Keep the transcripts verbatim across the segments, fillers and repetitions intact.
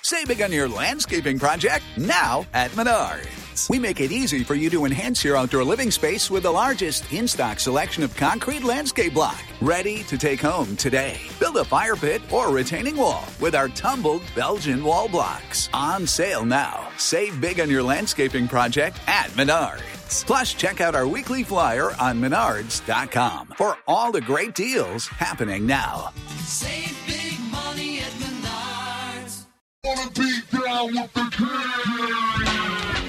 Save big on your landscaping project now at Menards. We make it easy for you to enhance your outdoor living space with the largest in-stock selection of concrete landscape block. Ready to take home today. Build a fire pit or retaining wall with our tumbled Belgian wall blocks. On sale now. Save big on your landscaping project at Menards. Plus, check out our weekly flyer on menards dot com for all the great deals happening now. Save big money at Menards. Wanna be down with the king.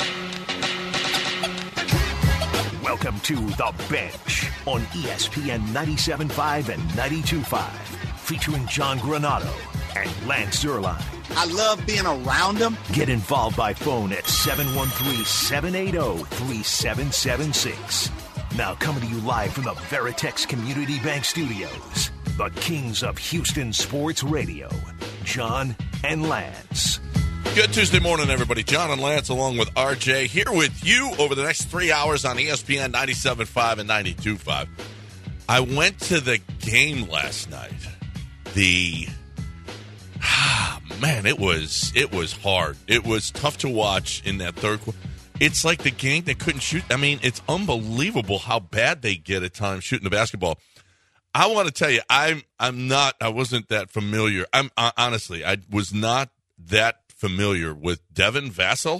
Welcome to The Bench on E S P N ninety-seven point five and ninety-two point five, featuring John Granado and Lance Zierlein. I love being around them. Get involved by phone at seven one three, seven eight zero, three seven seven six. Now coming to you live from the Veritex Community Bank Studios, the kings of Houston sports radio, John and Lance. Good Tuesday morning, everybody. John and Lance along with R J here with you over the next three hours on E S P N ninety-seven point five and ninety-two point five. I went to the game last night. The ah, man, it was it was hard. It was tough to watch in that third quarter. It's like the gang that couldn't shoot. I mean, it's unbelievable how bad they get at times shooting the basketball. I want to tell you, I'm I'm not. I wasn't that familiar. I'm uh, honestly, I was not that familiar with Devin Vassell.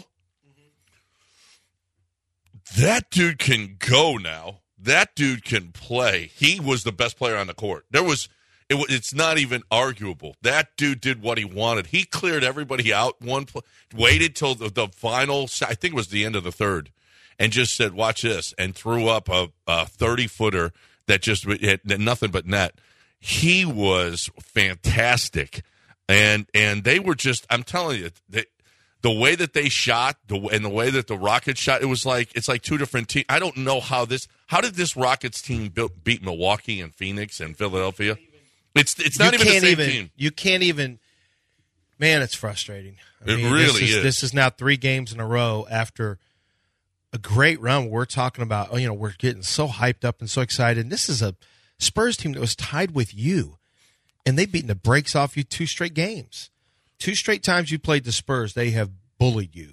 Mm-hmm. That dude can go now. That dude can play. He was the best player on the court. There was, it, it's not even arguable. That dude did what he wanted. He cleared everybody out. One play, waited till the, the final. I think it was the end of the third, and just said, "Watch this," and threw up a, a thirty footer that just had nothing but net. He was fantastic. And and they were just, I'm telling you, they, the way that they shot the and the way that the Rockets shot, it was like, it's like two different teams. I don't know how this, how did this Rockets team build, beat Milwaukee and Phoenix and Philadelphia? It's it's not even the same even, team. You can't even, man, it's frustrating. I it mean, really this is, is. This is now three games in a row after a great run. We're talking about, oh, you know, we're getting so hyped up and so excited. And this is a Spurs team that was tied with you. And they've beaten the brakes off you two straight games. Two straight times you played the Spurs, they have bullied you.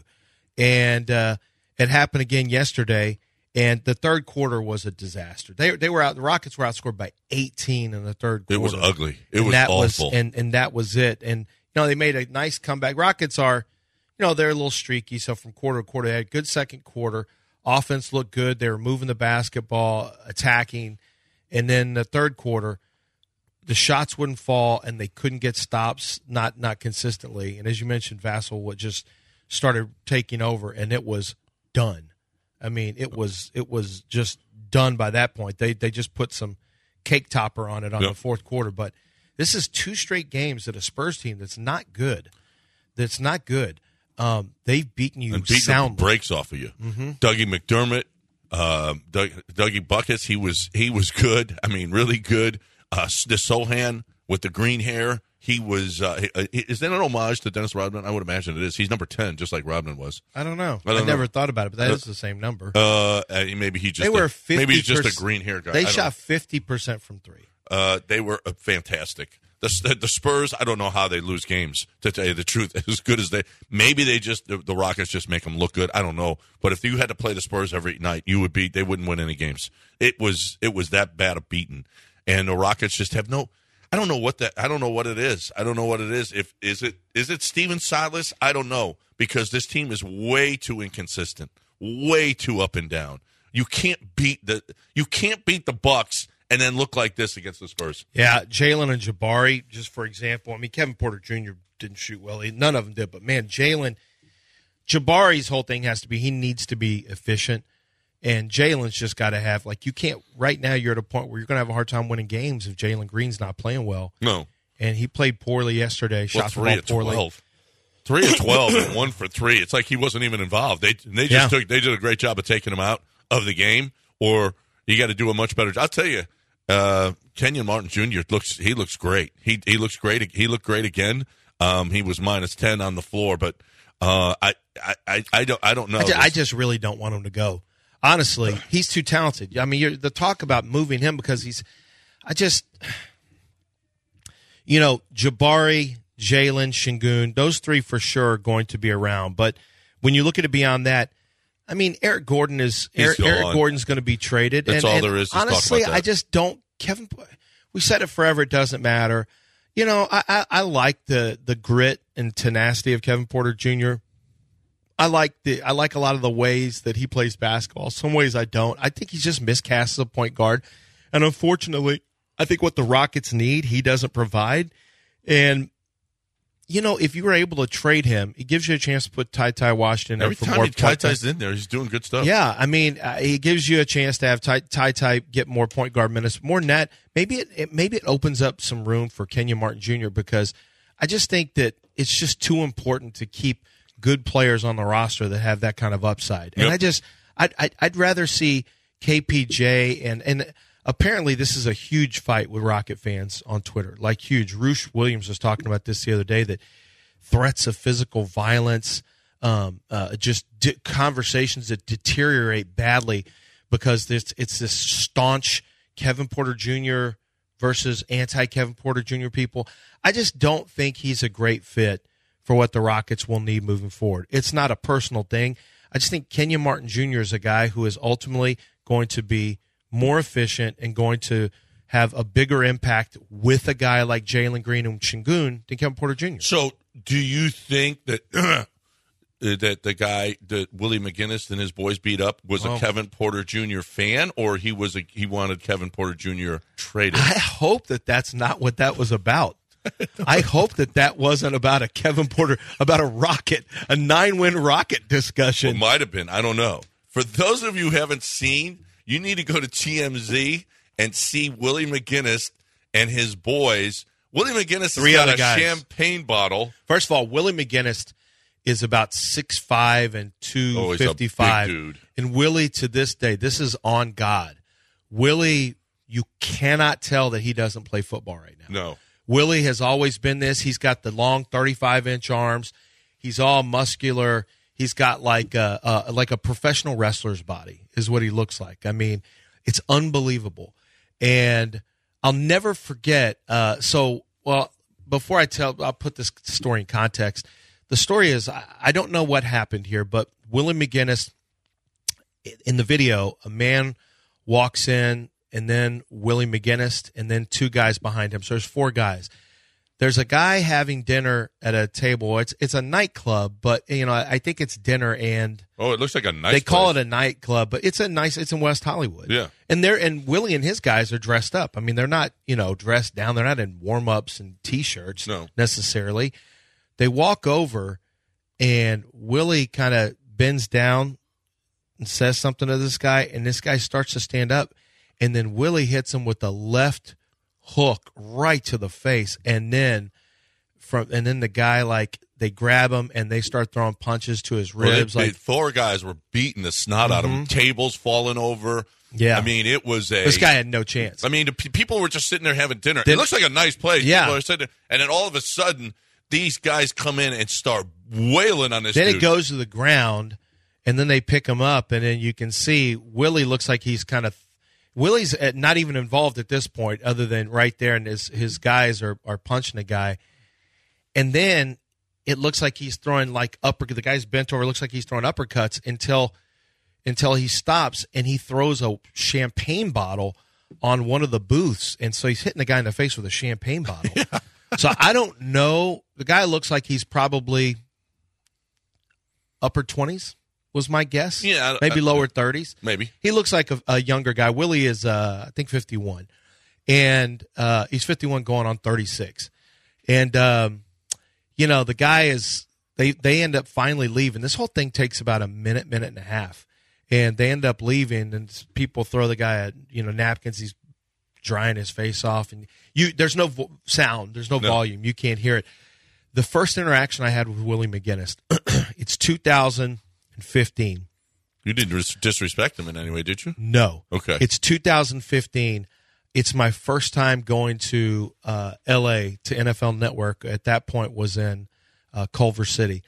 And uh, it happened again yesterday, and the third quarter was a disaster. They they were out. The Rockets were outscored by eighteen in the third quarter. It was ugly. It and was that awful. Was, and, and that was it. And, you know, they made a nice comeback. Rockets are, you know, they're a little streaky, so from quarter to quarter, they had a good second quarter. Offense looked good. They were moving the basketball, attacking. And then the third quarter, the shots wouldn't fall, and they couldn't get stops, not not consistently. And as you mentioned, Vassell would just started taking over, and it was done. I mean, it was it was just done by that point. They they just put some cake topper on it on yep. the fourth quarter. But this is two straight games that a Spurs team that's not good, that's not good. Um, they've beaten you and beating soundly. The breaks off of you. Mm-hmm. Dougie McDermott, uh, Doug, Dougie Buckets, he was he was good. I mean, really good. Uh, the Sohan with the green hair, he was. Uh, is that an homage to Dennis Rodman? I would imagine it is. He's number ten, just like Rodman was. I don't know. I, don't I never know. thought about it, but that uh, is the same number. Uh, maybe he just. They were a, fifty maybe he's just a green hair guy. They shot fifty percent from three. Uh, they were uh, fantastic. The, the Spurs, I don't know how they lose games, to tell you the truth. As good as they, maybe they just, the, the Rockets just make them look good. I don't know. But if you had to play the Spurs every night, you would be, they wouldn't win any games. It was, it was that bad a beating. And the Rockets just have no, I don't know what that, I don't know what it is. I don't know what it is. If, is it, is it Steven Silas? I don't know, because this team is way too inconsistent, way too up and down. You can't beat the, you can't beat the Bucks and then look like this against the Spurs. Yeah, Jalen and Jabari, just for example. I mean, Kevin Porter Junior didn't shoot well. None of them did. But, man, Jalen, Jabari's whole thing has to be he needs to be efficient. And Jalen's just got to have, like, you can't, right now you're at a point where you're going to have a hard time winning games if Jalen Green's not playing well. No. And he played poorly yesterday, shot well, the three ball at poorly. twelve. Three at twelve and one for three. It's like he wasn't even involved. They they just Yeah. took they did a great job of taking him out of the game, or you got to do a much better job. I'll tell you, uh, Kenyon Martin Junior looks he looks great. He he looks great. He looked great again. Um, he was minus ten on the floor, but uh, I, I, I, I don't I don't know. I just, I just really don't want him to go. Honestly, he's too talented. I mean, you're, the talk about moving him because he's – I just – you know, Jabari, Jalen, Şengün, those three for sure are going to be around. But when you look at it beyond that, I mean, Eric Gordon is Eric, Eric Gordon's going to be traded. That's and, all and there is to honestly, talk about that. I just don't. Kevin, we said it forever. It doesn't matter. You know, I, I, I like the the grit and tenacity of Kevin Porter Junior I like the I like a lot of the ways that he plays basketball. Some ways I don't. I think he's just miscast as a point guard, and unfortunately, I think what the Rockets need, he doesn't provide. And you know, if you were able to trade him, it gives you a chance to put Ty Ty Washington in Every for time more he Ty point guard. Ty's in there, he's doing good stuff. Yeah, I mean, uh, he gives you a chance to have Ty Ty, Ty get more point guard minutes. More than that, maybe it, it maybe it opens up some room for Kenyon Martin Junior because I just think that it's just too important to keep good players on the roster that have that kind of upside. And Yep. I just, I'd, I'd, I'd rather see K P J and and apparently this is a huge fight with Rocket fans on Twitter, like huge. Roosh Williams was talking about this the other day, that threats of physical violence, um, uh, just di- conversations that deteriorate badly because it's, it's this staunch Kevin Porter Junior versus anti-Kevin Porter Junior people. I just don't think he's a great fit for what the Rockets will need moving forward. It's not a personal thing. I just think Kenyon Martin Junior is a guy who is ultimately going to be more efficient and going to have a bigger impact with a guy like Jalen Green and Şengün than Kevin Porter Junior So, do you think that that the guy that Willie McGinnis and his boys beat up was Oh. a Kevin Porter Junior fan, or he was a, he wanted Kevin Porter Junior traded? I hope that that's not what that was about. I hope that that wasn't about a Kevin Porter, about a Rocket, a nine-win Rocket discussion. It might have been. I don't know. For those of you who haven't seen, you need to go to T M Z and see Willie McGinnis and his boys. Willie McGinnis Three has got other a guys. champagne bottle. First of all, Willie McGinnis is about six five and Oh, he's a two fifty-five. big dude. And Willie, to this day, this is on God. Willie, you cannot tell that he doesn't play football right now. No. Willie has always been this. He's got the long thirty-five inch arms. He's all muscular. He's got like a, a like a professional wrestler's body is what he looks like. I mean, it's unbelievable. And I'll never forget. Uh, so, well, before I tell, I'll put this story in context. The story is, I, I don't know what happened here, but Willie McGinnis, in the video, a man walks in, and then Willie McGinnis, and then two guys behind him. So there's four guys. There's a guy having dinner at a table. It's it's a nightclub, but you know I think it's dinner and Oh, it looks like a nice they call place. it a nightclub, but it's a nice. It's in West Hollywood. Yeah. and they're and Willie and his guys are dressed up. I mean, they're not you know dressed down. They're not in warm ups and t-shirts No. necessarily. They walk over, and Willie kind of bends down and says something to this guy, and this guy starts to stand up, and then Willie hits him with the left hook right to the face, and then from and then the guy like they grab him and they start throwing punches to his Well, they- ribs. they- like four guys were beating the snot out of him. Tables falling over. Yeah. I mean, it was a. this guy had no chance. I mean, the pe- people were just sitting there having dinner. Then- it looks like a nice place. Yeah. People are sitting there, and then all of a sudden, these guys come in and start wailing on this Then dude. it goes to the ground, and then they pick him up, and then you can see Willie looks like he's kind of Willie's at- not even involved at this point, other than right there, and his his guys are are punching the guy, and then it looks like he's throwing like upper. The guy's bent over. It looks like he's throwing uppercuts until until he stops, and he throws a champagne bottle on one of the booths, and so he's hitting the guy in the face with a champagne bottle. So I don't know. The guy looks like he's probably upper twenties was my guess. Yeah, maybe uh, lower thirties. Maybe. He looks like a, a younger guy. Willie is, uh, I think, fifty-one, and uh, he's fifty-one going on thirty-six. And um, you know, the guy is. They they end up finally leaving. This whole thing takes about a minute, minute and a half, and they end up leaving. And people throw the guy at you know napkins. He's drying his face off, and you there's no vo- sound, there's no, No. volume, you can't hear it. The first interaction I had with Willie McGinnis, it's two thousand fifteen. You didn't res- disrespect him in any way, did you? No. Okay. It's two thousand fifteen. It's my first time going to uh, L A to N F L Network. At that point, was in uh, Culver City.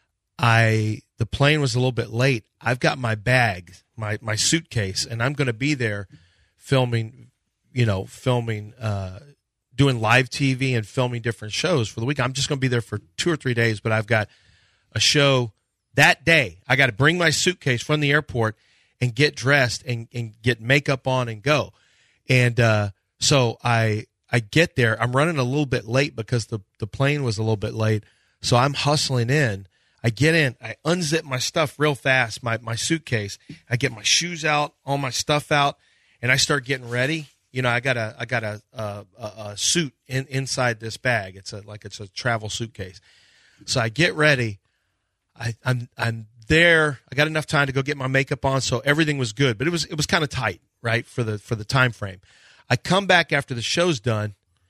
I the plane was a little bit late. I've got my bag, my my suitcase, and I'm going to be there filming. You know, filming uh, doing live T V and filming different shows for the week. I'm just going to be there for two or three days, but I've got a show that day. I got to bring my suitcase from the airport and get dressed and, and get makeup on and go. And uh, so I I get there. I'm running a little bit late because the, the plane was a little bit late. So I'm hustling in. I get in. I unzip my stuff real fast, my, my suitcase. I get my shoes out, all my stuff out, and I start getting ready. You know, I got a I got a a, a suit in, inside this bag. It's a like it's a travel suitcase. So I get ready. I, I'm I'm there. I got enough time to go get my makeup on, so everything was good. But it was it was kind of tight, right, for the for the time frame. I come back after the show's done,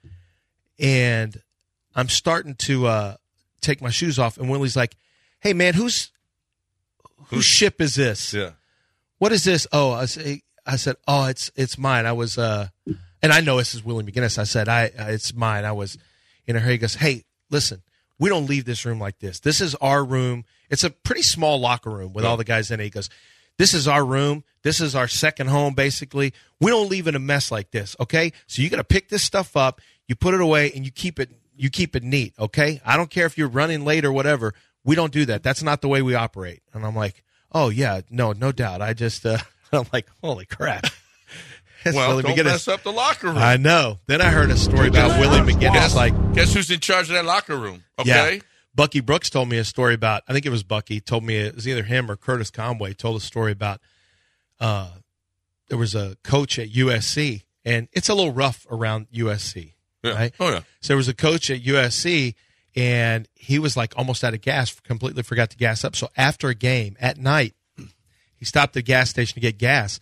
and I'm starting to uh, take my shoes off, and Willie's like, "Hey, man, whose whose ship is this? Yeah. What is this?" Oh, I say, I said, "Oh, it's it's mine." I was, uh, and I know this is Willie McGinnis. I said, "I uh, it's mine." I was in a hurry. He goes, "Hey, listen, we don't leave this room like this. This is our room. It's a pretty small locker room with all the guys in it." He goes, "This is our room. This is our second home, basically. We don't leave in a mess like this, okay? So you got to pick this stuff up, you put it away, and you keep it you keep it neat, okay? I don't care if you're running late or whatever. We don't do that. That's not the way we operate." And I'm like, "Oh, yeah, no, no doubt. I just, uh, I'm like, holy crap." Well, Willie don't McGinnis. mess up the locker room. I know. Then I heard a story about Willie McGinnis. Guess, Like, guess who's in charge of that locker room? Okay. yeah. Bucky Brooks told me a story about, I think it was Bucky, told me it was either him or Curtis Conway told a story about uh, there was a coach at U S C, and it's a little rough around U S C, Yeah. right? Oh, yeah. So there was a coach at U S C, and he was like almost out of gas, completely forgot to gas up. So after a game at night, he stopped at the gas station to get gas,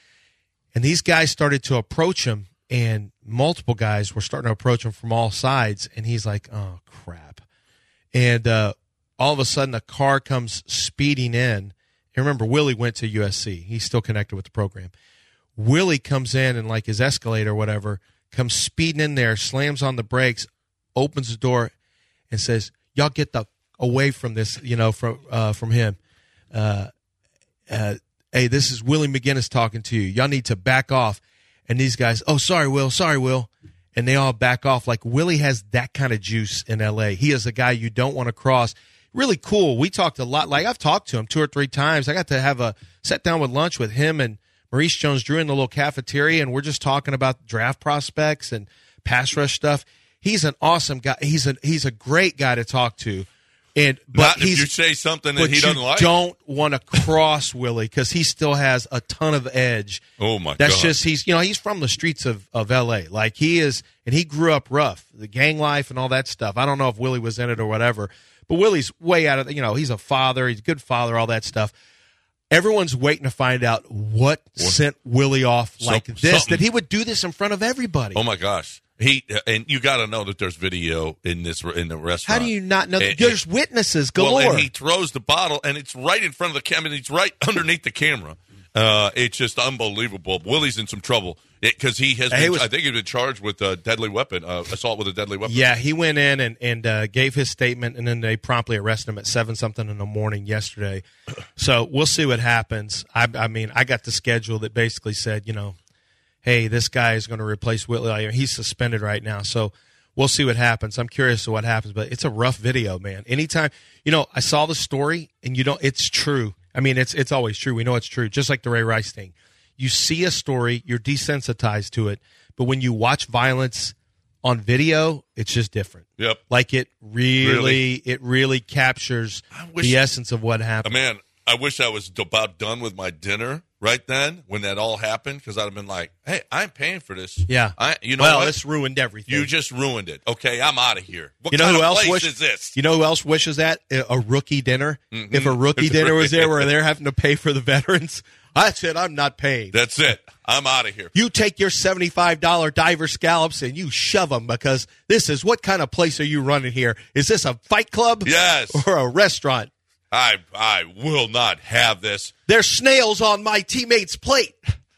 and these guys started to approach him, and multiple guys were starting to approach him from all sides, and he's like, "Oh, crap." And uh, all of a sudden, a car comes speeding in. And remember, Willie went to U S C. He's still connected with the program. Willie comes in and, like, his Escalade or whatever, comes speeding in there, slams on the brakes, opens the door, and says, "Y'all get the away from this, you know, from uh, from him. Uh, uh, hey, this is Willie McGinnis talking to you. Y'all need to back off." And these guys, "Oh, sorry, Will, sorry, Will." And they all back off. Like, Willie has that kind of juice in L A. He is a guy you don't want to cross. Really cool. We talked a lot. Like, I've talked to him two or three times. I got to have a sit down with lunch with him and Maurice Jones-Drew in the little cafeteria, and we're just talking about draft prospects and pass rush stuff. He's an awesome guy. He's a he's a great guy to talk to. And but Not he's, if you say something that but he doesn't you like. don't want to cross Willie because he still has a ton of edge. Oh, my That's God. just he's you know he's from the streets of, of L A. Like, he is, and he grew up rough, the gang life and all that stuff. I don't know if Willie was in it or whatever, but Willie's way out of, you know, he's a father, he's a good father, all that stuff. Everyone's waiting to find out what, what? sent Willie off like Some, this, something. that he would do this in front of everybody. Oh, my gosh. He and you got to know that there's video in this in the restaurant. How do you not know? And, There's witnesses galore. Well, and he throws the bottle, and it's right in front of the camera. He's right underneath the camera. Uh, it's just unbelievable. Willie's in some trouble because he has. Been, He was- I think he's been charged with a deadly weapon, uh, assault with a deadly weapon. Yeah, he went in and and uh, gave his statement, and then they promptly arrested him at seven something in the morning yesterday. So we'll see what happens. I, I mean, I got the schedule that basically said, you know, hey, this guy is going to replace Whitley. He's suspended right now, so we'll see what happens. I'm curious to what happens, but it's a rough video, man. Anytime, you know, I saw the story, and you know, it's true. I mean, it's it's always true. We know it's true, just like the Ray Rice thing. You see a story, you're desensitized to it, but when you watch violence on video, it's just different. Yep. Like, it really, Really? it really captures wish- the essence of what happened. Man, I wish I was about done with my dinner right then when that all happened, because I'd have been like, hey, I'm paying for this. Yeah. I, you know well, what? this ruined everything. You just ruined it. Okay, I'm out of here. What You know kind who of else place wish- is this? You know who else wishes that? A rookie dinner. Mhm. If a rookie dinner was there where they're having to pay for the veterans, I said, I'm not paying. That's it. I'm out of here. You take your seventy-five dollars diver scallops and you shove them, because this is, what kind of place are you running here? Is this a fight club? Yes. Or a restaurant? I I will not have this. There's snails on my teammate's plate.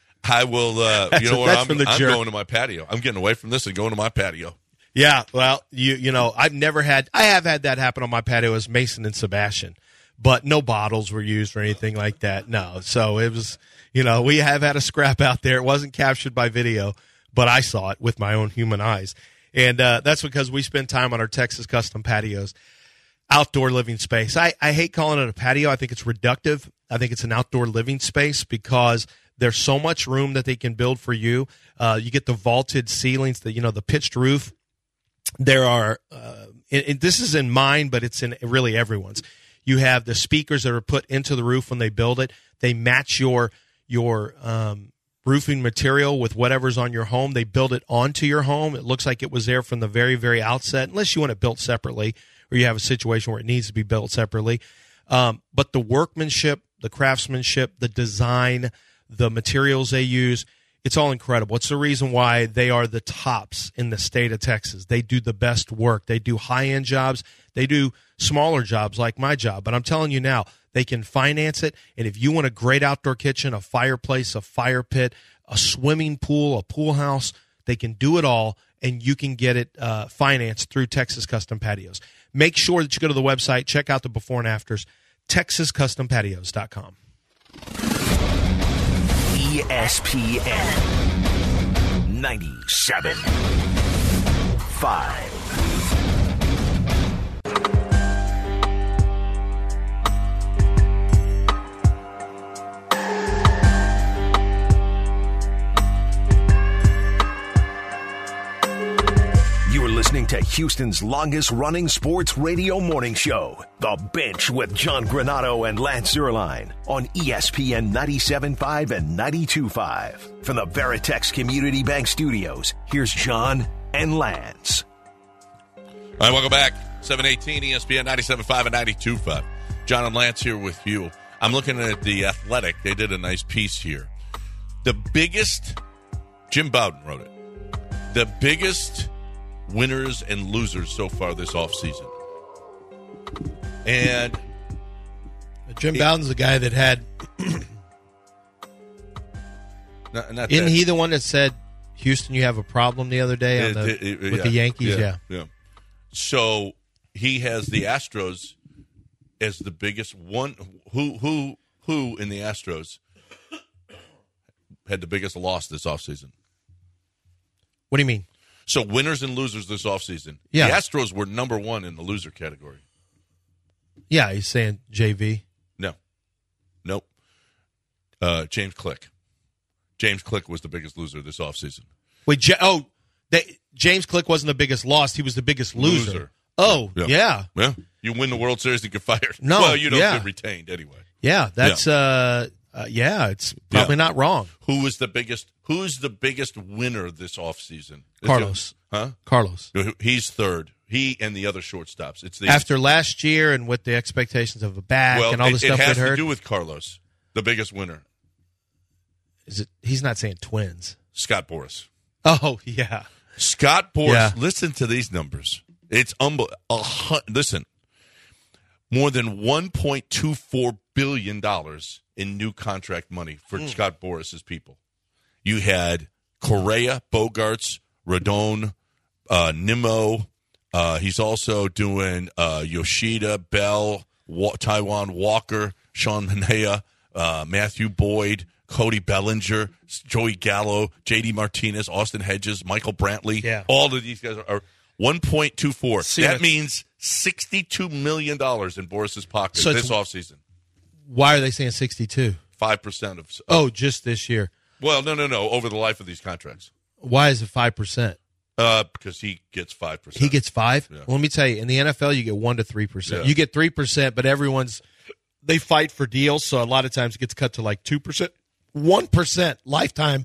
I will. Uh, That's you know a- what? that's I'm, from the I'm jerk. going to my patio. I'm getting away from this and going to my patio. Yeah, well, you you know, I've never had, I have had that happen on my patio as Mason and Sebastian, but no bottles were used or anything like that. No, so it was, you know, we have had a scrap out there. It wasn't captured by video, but I saw it with my own human eyes. And uh, that's because we spend time on our Texas Custom Patios, outdoor living space. I, I hate calling it a patio. I think it's reductive. I think it's an outdoor living space because there's so much room that they can build for you. Uh, you get the vaulted ceilings, the you know the pitched roof. There are, uh, and, and this is in mine, but it's in really everyone's. You have the speakers that are put into the roof when they build it. They match your your um, roofing material with whatever's on your home. They build it onto your home. It looks like it was there from the very, very outset, unless you want it built separately or you have a situation where it needs to be built separately. Um, but the workmanship, the craftsmanship, the design, the materials they use, it's all incredible. It's the reason why they are the tops in the state of Texas. They do the best work. They do high-end jobs. They do smaller jobs like my job. But I'm telling you now, they can finance it. And if you want a great outdoor kitchen, a fireplace, a fire pit, a swimming pool, a pool house, they can do it all, and you can get it uh, financed through Texas Custom Patios. Make sure that you go to the website, check out the before and afters, texas custom patios dot com. E S P N ninety-seven point five. You are listening to Houston's longest-running sports radio morning show, The Bench with John Granato and Lance Zierlein on E S P N ninety-seven point five and ninety-two point five. From the Veritex Community Bank Studios, here's John and Lance. All right, welcome back. seven eighteen E S P N ninety-seven point five and ninety-two point five. John and Lance here with you. I'm looking at The Athletic. They did a nice piece here. The biggest, Jim Bowden wrote it, the biggest winners and losers so far this offseason. And Jim Bowden's the guy that had not, not isn't that, he the one that said, Houston, you have a problem the other day on the, it, it, it, with yeah, the Yankees? Yeah, Yeah. yeah. So he has the Astros as the biggest one. Who who who in the Astros had the biggest loss this offseason? What do you mean? So winners and losers this offseason. Yeah. The Astros were number one in the loser category. Yeah, he's saying J V. No. Nope. Uh, James Click. James Click was the biggest loser this offseason. Wait, J- oh, they, James Click wasn't the biggest loss. He was the biggest loser. Loser. Oh, Yeah. yeah. Yeah. You win the World Series and get fired. No, Well, you don't yeah. get retained anyway. Yeah, that's, Uh, uh, yeah, it's probably Yeah. not wrong. Who was the biggest Who's the biggest winner this offseason? Carlos. Huh? Carlos. He's third. He and the other shortstops. It's the After last year and with the expectations of a back well, and all it, the stuff it has we'd to heard. do with Carlos, the biggest winner. Is it? He's not saying Twins. Scott Boras. Oh, yeah. Scott Boras. Yeah. Listen to these numbers. It's unbelievable. Listen, more than one point two four billion dollars in new contract money for Mm. Scott Boras' people. You had Correa, Bogarts, Rodon, uh, Nimmo. Uh, he's also doing uh, Yoshida, Bell, Wa- Taiwan Walker, Sean Manaea, uh, Matthew Boyd, Cody Bellinger, Joey Gallo, J D Martinez, Austin Hedges, Michael Brantley. Yeah. All of these guys are, are one point two four. See, that that's- means sixty-two million dollars in Boris's pocket So this it's- offseason. Why are they saying sixty-two? five percent of, of. Oh, just this year. Well, no, no, no. Over the life of these contracts. Why is it five percent? Uh, because he gets five percent. He gets five? Yeah. Well, let me tell you, in the N F L, you get one to three percent. Yeah. You get three percent, but everyone's, they fight for deals, so a lot of times it gets cut to like two percent. one percent lifetime.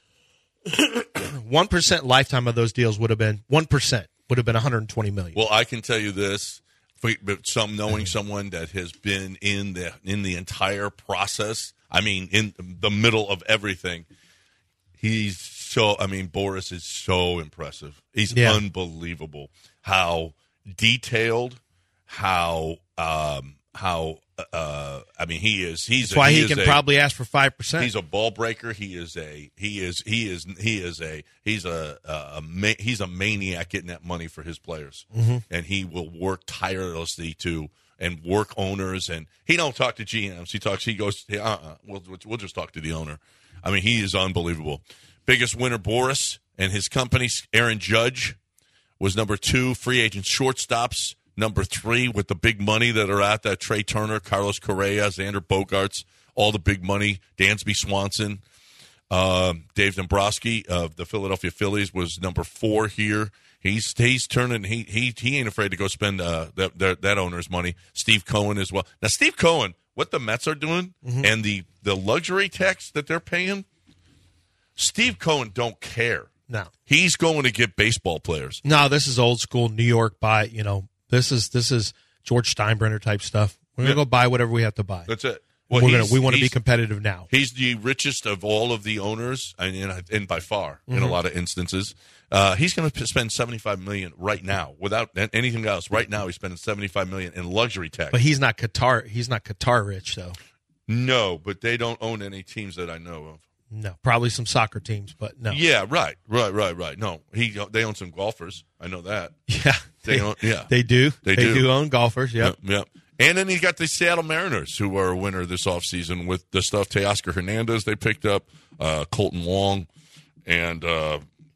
one percent lifetime of those deals would have been, one percent would have been one hundred twenty million dollars. Well, I can tell you this, for- but some knowing someone that has been in the in the entire process. I mean, in the middle of everything. He's so. I mean, Boras is so impressive. He's Yeah. unbelievable. How detailed, how um, how. Uh, I mean, he is. He's That's why a, he, is can a, probably ask for five percent. He's a ball breaker. He is a. He is. He is. He is a. He's a. a, a ma- he's a maniac getting that money for his players, mm-hmm. and he will work tirelessly to and work owners. And he don't talk to G Ms. He talks. He goes. Uh. Uh-uh, we'll we'll just talk to the owner. I mean, he is unbelievable. Biggest winner, Boras, and his company, Aaron Judge. was number two. Free agent shortstops, number three, with the big money that are at that. Trey Turner, Carlos Correa, Xander Bogaerts, all the big money. Dansby Swanson. Um, Dave Dombrowski of the Philadelphia Phillies was number four here. He's he's turning. He he he ain't afraid to go spend uh, that, that that owner's money. Steve Cohen as well. Now, Steve Cohen, what the Mets are doing mm-hmm. and the the luxury tax that they're paying, Steve Cohen don't care. No, he's going to get baseball players. No, this is old school New York buy. You know, this is this is George Steinbrenner type stuff. We're gonna yeah. go buy whatever we have to buy. That's it. Well, We're gonna, we want to be competitive now. He's the richest of all of the owners, and, and by far, mm-hmm. in a lot of instances. Uh, he's going to spend seventy-five million dollars right now, without anything else. Right now, he's spending seventy-five million dollars in luxury tax. But he's not Qatar. He's not Qatar rich, though. No, but they don't own any teams that I know of. No, probably some soccer teams, but no. Yeah, right, right, right, right. No, he they own some golfers. I know that. Yeah, they, they own. Yeah, they do. They, they do. do own golfers. Yep. Yep. yep. And then you got the Seattle Mariners, who are a winner this offseason with the stuff Teoscar Hernandez they picked up, uh, Colton Wong, and uh,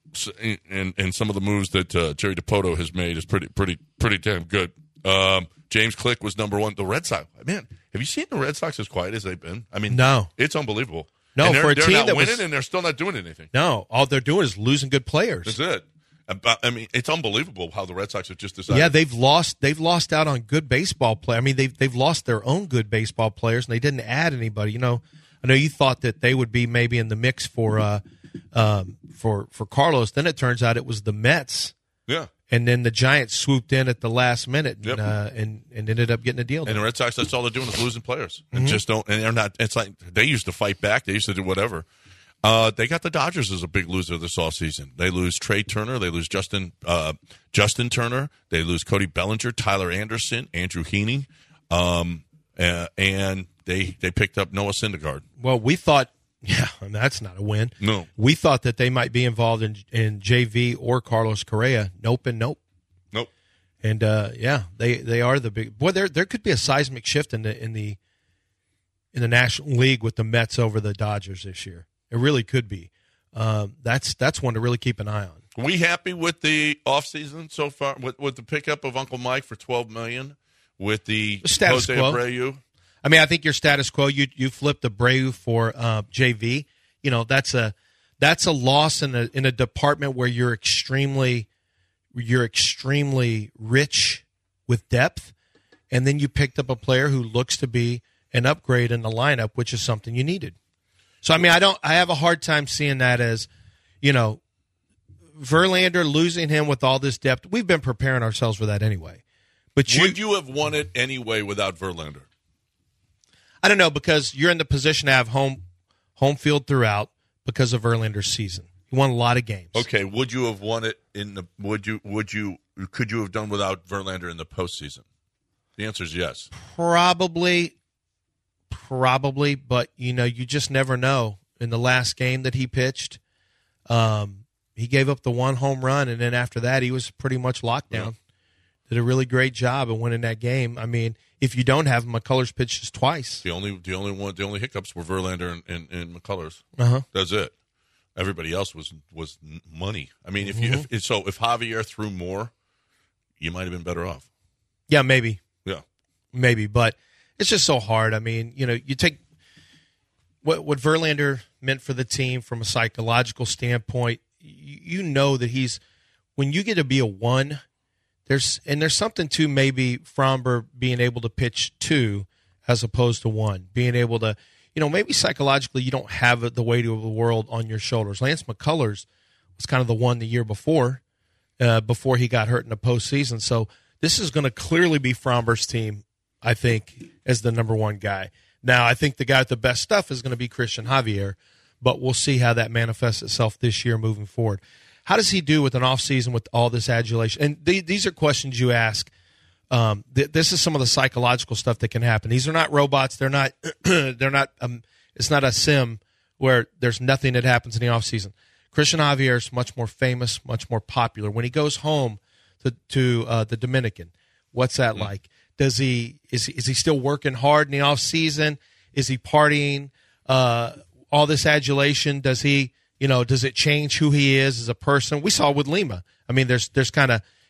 and and some of the moves that uh, Jerry Dipoto has made is pretty pretty pretty damn good. Um, James Click was number one. The Red Sox, man, have you seen the Red Sox as quiet as they've been? I mean, no, it's unbelievable. No, and they're, for a they're team not that winning, was, and they're still not doing anything. No, all they're doing is losing good players. That's it. I mean, it's unbelievable how the Red Sox have just decided. Yeah, they've lost. They've lost out on good baseball play. I mean, they've they've lost their own good baseball players, and they didn't add anybody. You know, I know you thought that they would be maybe in the mix for uh, um, for for Carlos. Then it turns out it was the Mets. Yeah, and then the Giants swooped in at the last minute and yep. uh, and, and ended up getting a deal. And the Red Sox, that's all they're doing is losing players, and mm-hmm. just don't. And they're not. It's like they used to fight back. They used to do whatever. Uh, they got the Dodgers as a big loser this offseason. They lose Trey Turner. They lose Justin uh, Justin Turner. They lose Cody Bellinger, Tyler Anderson, Andrew Heaney, um, uh, and they they picked up Noah Syndergaard. Well, we thought, yeah, that's not a win. No, we thought that they might be involved in in J V or Carlos Correa. Nope and nope. Nope. And uh, yeah, they, they are the big boy. There there could be a seismic shift in the in the in the National League with the Mets over the Dodgers this year. It really could be. Um, that's that's one to really keep an eye on. We happy with the offseason so far with, with the pickup of Uncle Mike for twelve million dollars with the, the status Jose quo. Abreu? I mean, I think your status quo. You you flipped Abreu for uh, J V. You know that's a that's a loss in a in a department where you're extremely you're extremely rich with depth, and then you picked up a player who looks to be an upgrade in the lineup, which is something you needed. So, I mean, I don't. I have a hard time seeing that as, you know, Verlander, losing him with all this depth. We've been preparing ourselves for that anyway. But you, would you have won it anyway without Verlander? I don't know, because you're in the position to have home home field throughout because of Verlander's season. He won a lot of games. Okay, would you have won it in the? Would you? Would you? Could you have done without Verlander in the postseason? The answer is yes. Probably. Probably, but, you know, you just never know. In the last game that he pitched, um, he gave up the one home run, and then after that he was pretty much locked down. Yeah. Did a really great job of winning that game. I mean, if you don't have him, McCullers pitches twice. The only the only one the only hiccups were Verlander and, and, and McCullers. Uh-huh. That's it. Everybody else was was money. I mean, if you mm-hmm. if, so if Javier threw more, you might have been better off. Yeah, maybe. Yeah. Maybe, but it's just so hard. I mean, you know, you take what what Verlander meant for the team from a psychological standpoint. You, you know that he's when you get to be a one, there's and there's something to maybe Framber being able to pitch two as opposed to one, being able to, you know, maybe psychologically you don't have the weight of the world on your shoulders. Lance McCullers was kind of the one the year before, uh, before he got hurt in the postseason. So this is going to clearly be Framber's team, I think, as the number one guy. Now, I think the guy with the best stuff is going to be Christian Javier, but we'll see how that manifests itself this year moving forward. How does he do with an offseason with all this adulation? And th- these are questions you ask. Um, th- this is some of the psychological stuff that can happen. These are not robots. They're not. they're not. Um, it's not a sim where there's nothing that happens in the offseason. Christian Javier is much more famous, much more popular. When he goes home to to uh, the Dominican, what's that mm-hmm. like? Does he is he, is he still working hard in the off season? Is he partying? Uh, all this adulation, does he, you know, does it change who he is as a person? We saw with Lima. I mean, there's there's kind of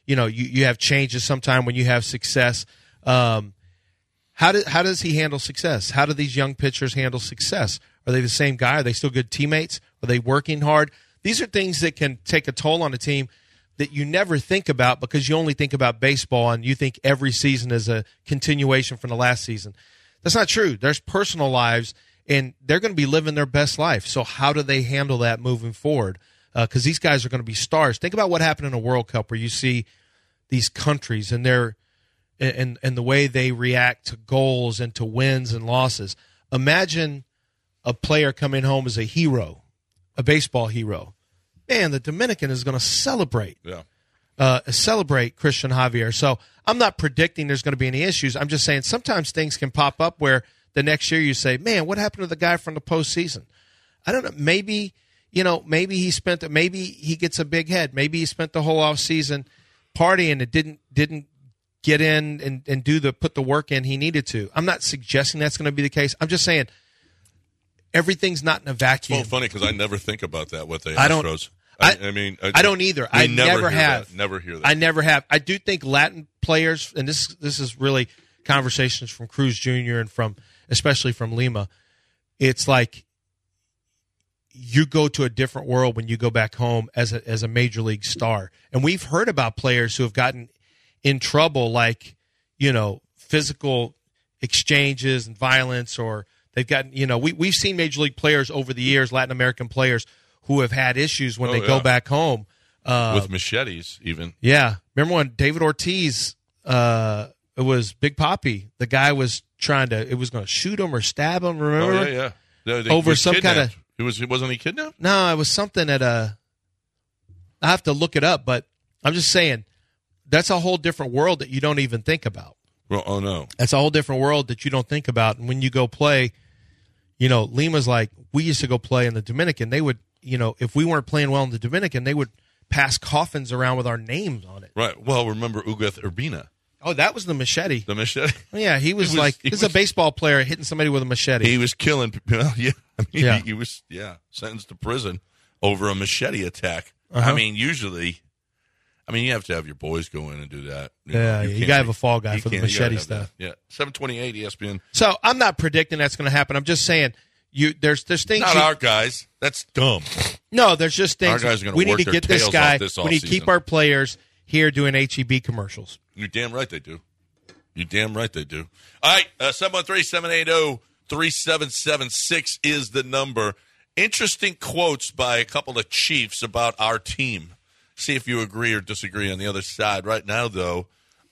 you know, you, you have changes sometime when you have success. Um, how, do, how does he handle success? How do these young pitchers handle success? Are they the same guy? Are they still good teammates? Are they working hard? These are things that can take a toll on a team that you never think about because you only think about baseball and you think every season is a continuation from the last season. That's not true. There's personal lives, and they're going to be living their best life. So how do they handle that moving forward? Because uh, these guys are going to be stars. Think about what happened in a World Cup where you see these countries and their and and the way they react to goals and to wins and losses. Imagine a player coming home as a hero, a baseball hero. Man, the Dominican is going to celebrate. Yeah. Uh, celebrate Christian Javier. So I'm not predicting there's going to be any issues. I'm just saying sometimes things can pop up where the next year you say, man, what happened to the guy from the postseason? I don't know. Maybe, you know, maybe he spent, maybe he gets a big head. Maybe he spent the whole off season partying and didn't, didn't get in and, and do the, put the work in he needed to. I'm not suggesting that's going to be the case. I'm just saying everything's not in a vacuum. It's so funny because I never think about that with the Astros. I don't, I, I mean, I, I don't either. I never, never have. That. Never hear that. I never have. I do think Latin players, and this this is really conversations from Cruz Junior and from especially from Lima. It's like you go to a different world when you go back home as a as a major league star, and we've heard about players who have gotten in trouble, like you know, physical exchanges and violence, or they've gotten you know, we we've seen major league players over the years, Latin American players, who have had issues when oh, they yeah. go back home. Uh, With machetes, even. Yeah. Remember when David Ortiz, uh, it was Big Papi, the guy was trying to, it was going to shoot him or stab him, remember? Oh, yeah, yeah. No, they- Over he was some kidnapped. kind of- He was, wasn't he kidnapped? No, it was something at a, I have to look it up, but I'm just saying, that's a whole different world that you don't even think about. Well, oh, no. That's a whole different world that you don't think about. And when you go play, you know, Lima's like, we used to go play in the Dominican. They would, you know, if we weren't playing well in the Dominican, they would pass coffins around with our names on it. Right. Well, remember Ugueth Urbina, Oh, that was the machete. the machete? Oh, yeah, he was, He was- like, he this is was- a baseball player hitting somebody with a machete. He was killing people. Yeah. I mean, Yeah. He, he was, yeah, sentenced to prison over a machete attack. Uh-huh. I mean, usually, I mean, you have to have your boys go in and do that. Yeah, you can't gotta have be- a fall guy you for the can't- you gotta machete have stuff. that. Yeah. seven twenty-eight E S P N. So I'm not predicting that's going to happen. I'm just saying you there's there's things. Not you, our guys. That's dumb. no, there's just things. Our guys are gonna we need work to their get this tails guy. off this we need to keep offseason. our players here doing H E B commercials. You're damn right they do. You're damn right they do. All right, uh, seven one three, seven eight zero, three seven seven six is the number. Interesting quotes by a couple of Chiefs about our team. See if you agree or disagree on the other side. Right now, though,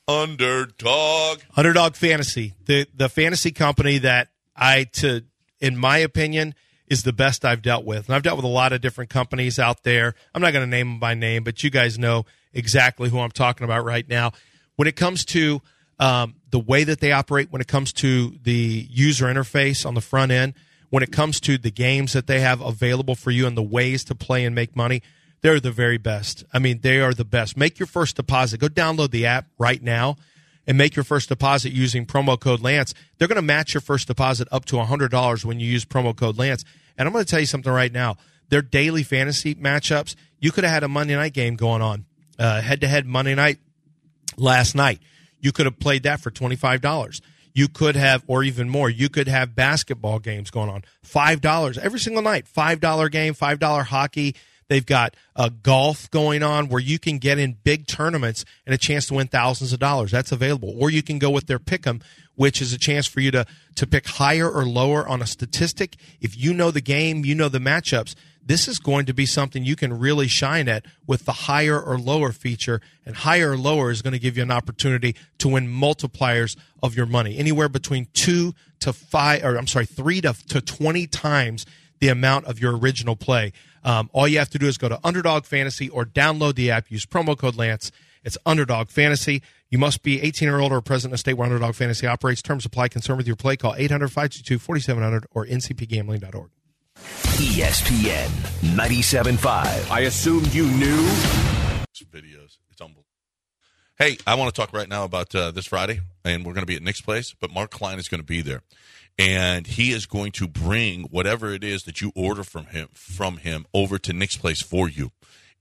Underdog. Underdog Fantasy, the the fantasy company that I, to in my opinion, is the best I've dealt with. And I've dealt with a lot of different companies out there. I'm not going to name them by name, but you guys know exactly who I'm talking about right now. When it comes to um, the way that they operate, when it comes to the user interface on the front end, when it comes to the games that they have available for you and the ways to play and make money, they're the very best. I mean, they are the best. Make your first deposit. Go download the app right now and make your first deposit using promo code Lance. They're going to match your first deposit up to one hundred dollars when you use promo code Lance. And I'm going to tell you something right now. Their daily fantasy matchups, you could have had a Monday night game going on, uh, head-to-head Monday night last night. You could have played that for twenty-five dollars. You could have, or even more, you could have basketball games going on. five dollars every single night. five dollar game, five dollar hockey. They've got uh, golf going on where you can get in big tournaments and a chance to win thousands of dollars. That's available. Or you can go with their Pick'em, which is a chance for you to, to pick higher or lower on a statistic. If you know the game, you know the matchups, this is going to be something you can really shine at with the higher or lower feature. And higher or lower is going to give you an opportunity to win multipliers of your money, anywhere between two to five, or I'm sorry, three to, to twenty times the amount of your original play. Um, all you have to do is go to Underdog Fantasy or download the app. Use promo code Lance. It's Underdog Fantasy. You must be eighteen or older or present in a state where Underdog Fantasy operates. Terms apply. Concern with your play. Call eight hundred, five two two, four seven zero zero or N C P gambling dot org. E S P N ninety-seven point five. I assumed you knew. Videos. It's unbelievable. Hey, I want to talk right now about uh, this Friday, and we're going to be at Nick's place, but Mark Klein is going to be there. And he is going to bring whatever it is that you order from him from him over to Nick's place for you.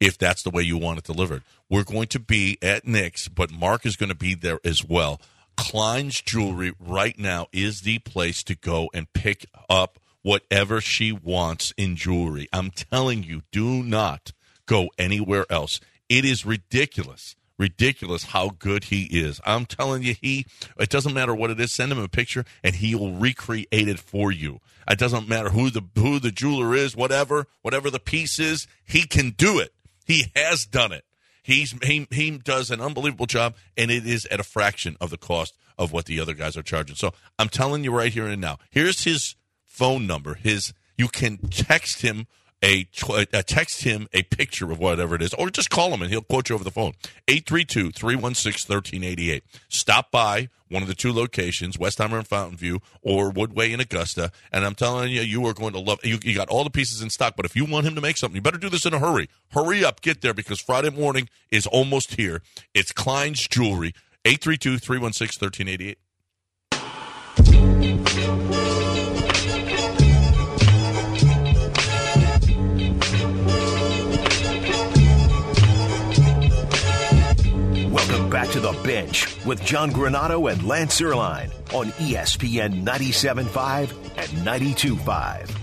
if that's the way you want it delivered. We're going to be at Nick's, but Mark is going to be there as well. Klein's Jewelry right now is the place to go and pick up whatever she wants in jewelry. I'm telling you, do not go anywhere else. It is ridiculous. Ridiculous how good he is. I'm telling you, he, it doesn't matter what it is, send him a picture and he will recreate it for you. It doesn't matter who the who the jeweler is, whatever, whatever the piece is, he can do it. He has done it. He's he he does an unbelievable job, and it is at a fraction of the cost of what the other guys are charging. So I'm telling you right here and now. Here's his phone number. His you can text him A, a text him a picture of whatever it is, or just call him and he'll quote you over the phone. eight three two, three one six, one three eight eight. Stop by one of the two locations, Westheimer and Fountain View, or Woodway in Augusta, and I'm telling you, you are going to love it. You, you got all the pieces in stock, but if you want him to make something, you better do this in a hurry. Hurry up, get there, because Friday morning is almost here. It's Klein's Jewelry, eight three two, three one six, one three eight eight. Welcome back to The Bench with John Granato and Lance Erline on E S P N ninety-seven point five and ninety-two point five.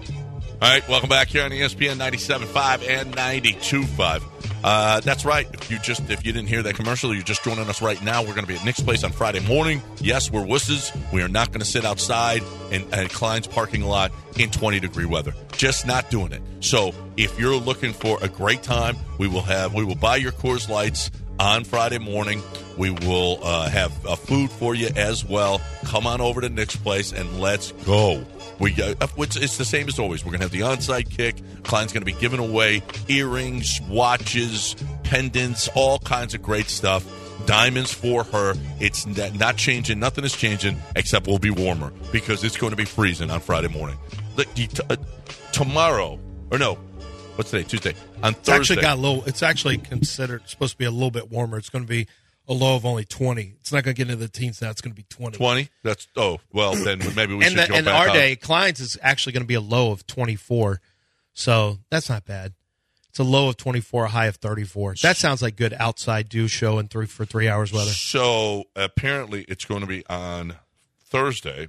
All right, welcome back here on E S P N ninety-seven point five and ninety-two point five. Uh, that's right. If you just if you didn't hear that commercial, you're just joining us right now. We're going to be at Nick's Place on Friday morning. Yes, we're wusses. We are not going to sit outside in, in Klein's parking lot in twenty-degree weather. Just not doing it. So if you're looking for a great time, we will have we will buy your Coors Lights on Friday morning. We will uh, have uh, food for you as well. Come on over to Nick's Place and let's go. We uh, it's, it's the same as always. We're going to have the onside kick. Klein's going to be giving away earrings, watches, pendants, all kinds of great stuff. Diamonds for her. It's not changing. Nothing is changing except we'll be warmer because it's going to be freezing on Friday morning. The, the, t- uh, tomorrow, or no, what's today? Tuesday. On Thursday. It's actually got a little. It's actually considered supposed to be a little bit warmer. It's going to be a low of only twenty. It's not going to get into the teens now. It's going to be twenty. twenty? That's oh well. Then maybe we and should the, go and back our on. day, Klein's is actually going to be a low of twenty-four. So that's not bad. It's a low of twenty-four, a high of thirty-four. That sounds like good outside do show in three for three hours weather. So apparently, it's going to be on Thursday.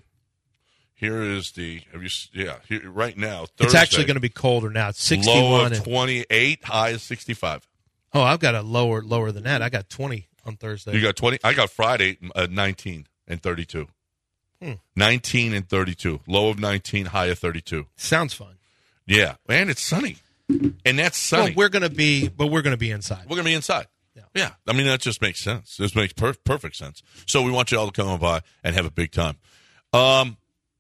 Here is the have you yeah here, right now. Thursday, it's actually going to be colder now. It's sixty-one. Low of and, twenty-eight, high is sixty-five. oh, I've got a lower lower than that. I got twenty on Thursday. You got twenty. I got Friday uh, nineteen and thirty-two. Hmm. nineteen and thirty-two. Low of nineteen, high of thirty-two. Sounds fun. Yeah, and it's sunny, and that's sunny. Well, we're going to be, but we're going to be inside. We're going to be inside. Yeah. Yeah. I mean, that just makes sense. This makes per- perfect sense. So we want you all to come on by and have a big time. Um,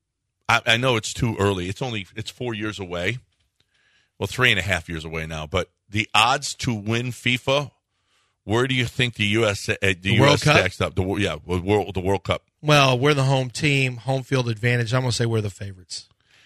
I, I know it's too early. It's only it's four years away. Well, three and a half years away now. But the odds to win FIFA, where do you think the U S uh, the, The U World S Cup? stacks up? The yeah, the World the World Cup. Well, we're the home team, home field advantage. I'm going to say we're the favorites.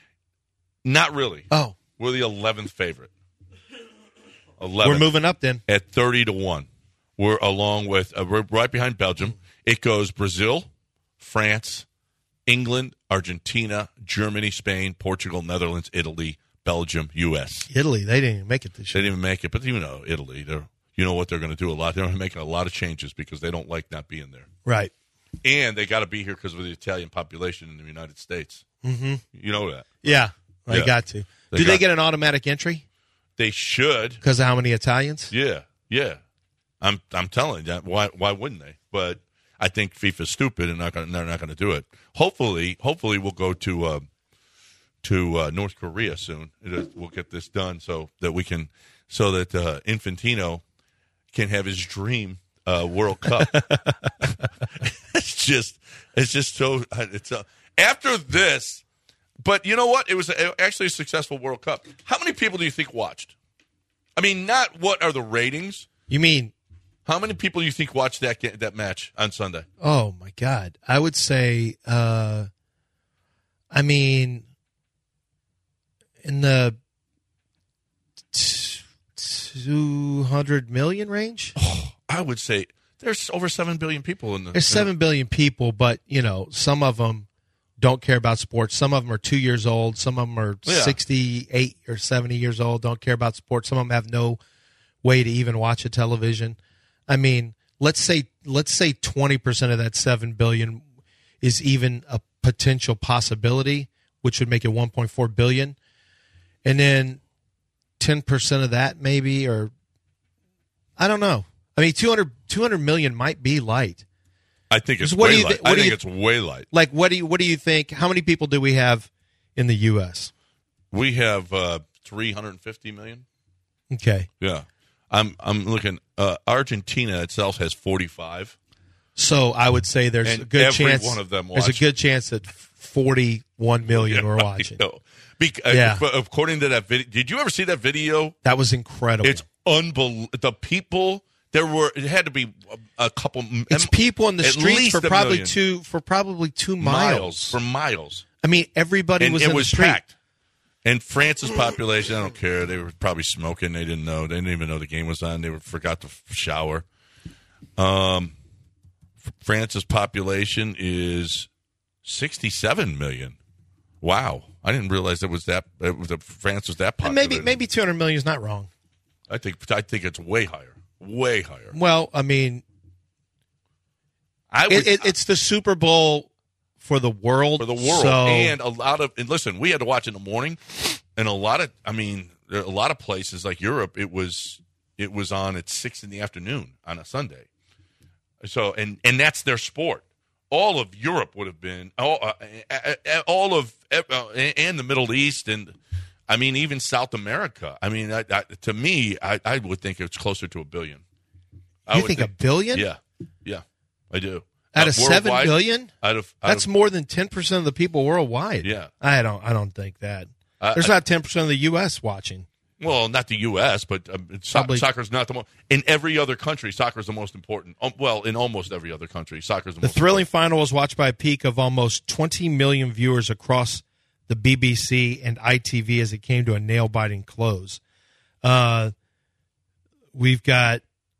Not really. Oh, We're the eleventh favorite. eleven. we're moving up then. At thirty to one. We're along with uh, we're right behind Belgium. It goes Brazil, France, England, Argentina, Germany, Spain, Portugal, Netherlands, Italy, Belgium, U S. Italy, they didn't even make it this They year. didn't even make it, but you know Italy. They're you know what they're going to do a lot. They're making a lot of changes because they don't like not being there, Right. and they got to be here because of the Italian population in the United States. Mm-hmm. You know that Yeah, they Yeah. got to. They Do got- they get an automatic entry they should. because of how many Italians? Yeah, yeah. I'm I'm telling you that. Why why wouldn't they? But I think FIFA's stupid and not gonna, they're not going to do it. Hopefully, hopefully we'll go to uh, to uh, North Korea soon. It, we'll get this done so that we can so that uh, Infantino can have his dream uh, World Cup. it's just it's just so it's uh, after this. But you know what? It was a, actually a successful World Cup. How many people do you think watched? I mean, not what are the ratings. You mean, How many people do you think watched that ga- that match on Sunday? oh my God. I would say, uh, I mean, in the t- two hundred million range? I would say there's over seven billion people in the. There's seven billion people, but, you know, some of them don't care about sports. Some of them are two years old. Some of them are Yeah. sixty-eight or seventy years old, don't care about sports. Some of them have no way to even watch a television. I mean, let's say let's say twenty percent of that seven billion dollars is even a potential possibility, which would make it one point four billion dollars. And then ten percent of that maybe, or I don't know. I mean, two hundred, two hundred million might be light. I think it's What way do you light. thi- what I do think you- it's way light. Like, what do you what do you think? How many people do we have in the U S? We have uh, three hundred fifty million. Okay. Yeah. I'm I'm looking. Uh, Argentina itself has forty-five. So I would say there's And a good every chance one of them there's a watch. good chance that forty-one million Yeah, were right. watching. No. Bec- uh, Yeah. f- according to that video, did you ever see that video? That was incredible. It's unbelievable. The people there were. It had to be a, a couple. It's people in the at streets least for a probably million. two for probably two miles. miles for miles. I mean, everybody And was it in was the street. packed. And France's population, I don't care. They were probably smoking. They didn't know. They didn't even know the game was on. They were, forgot to f- shower. Um, F- France's population is sixty-seven million. Wow, I didn't realize it was that. It was, France was that And popular. maybe maybe two hundred million is not wrong. I think I think it's way higher. Way higher. Well, I mean, I would, it, it, it's the Super Bowl for the world. for the world, so- and a lot of and listen, we had to watch in the morning, and a lot of I mean, there are a lot of places like Europe, it was it was on at six in the afternoon on a Sunday. So and and that's their sport. All of Europe would have been all uh, all of uh, and the Middle East, and I mean even South America. I mean, I, I, to me, I, I would think it's closer to a billion. I You would think a billion? Yeah, yeah, I do. Out Uh, of seven worldwide, billion? Out of out That's of, more than ten percent of the people worldwide. Yeah. I don't. I don't think that. Uh, There's I- not ten percent of the U S watching. Well, not the U S, but um, so- Probably- soccer's not the most. In every other country, soccer's the most important. Um, well, in almost every other country, soccer's the, The most thrilling final was watched by a peak of almost twenty million viewers across the B B C and I T V as it came to a nail-biting close. Uh, we've got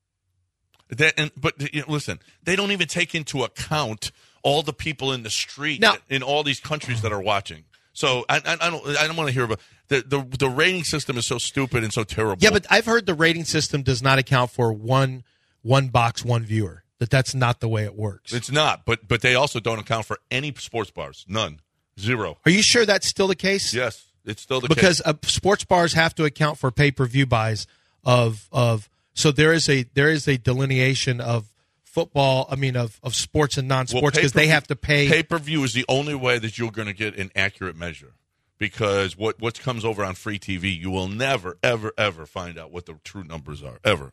That, and, but you know, listen, they don't even take into account all the people in the street Now- in all these countries that are watching. So I, I, I don't. I don't want to hear about the, the the rating system is so stupid and so terrible. yeah, but I've heard the rating system does not account for one one box, one viewer. That that's not the way it works. it's not. But but they also don't account for any sports bars. None. Zero. Are you sure that's still the case? Yes, it's still the Because case. uh, sports bars have to account for pay-per-view buys of of so there is a there is a delineation of football, I mean of, of sports and non-sports because they have to pay. Pay per view is the only way that you're going to get an accurate measure, because what what comes over on free T V, you will never ever ever find out what the true numbers are ever.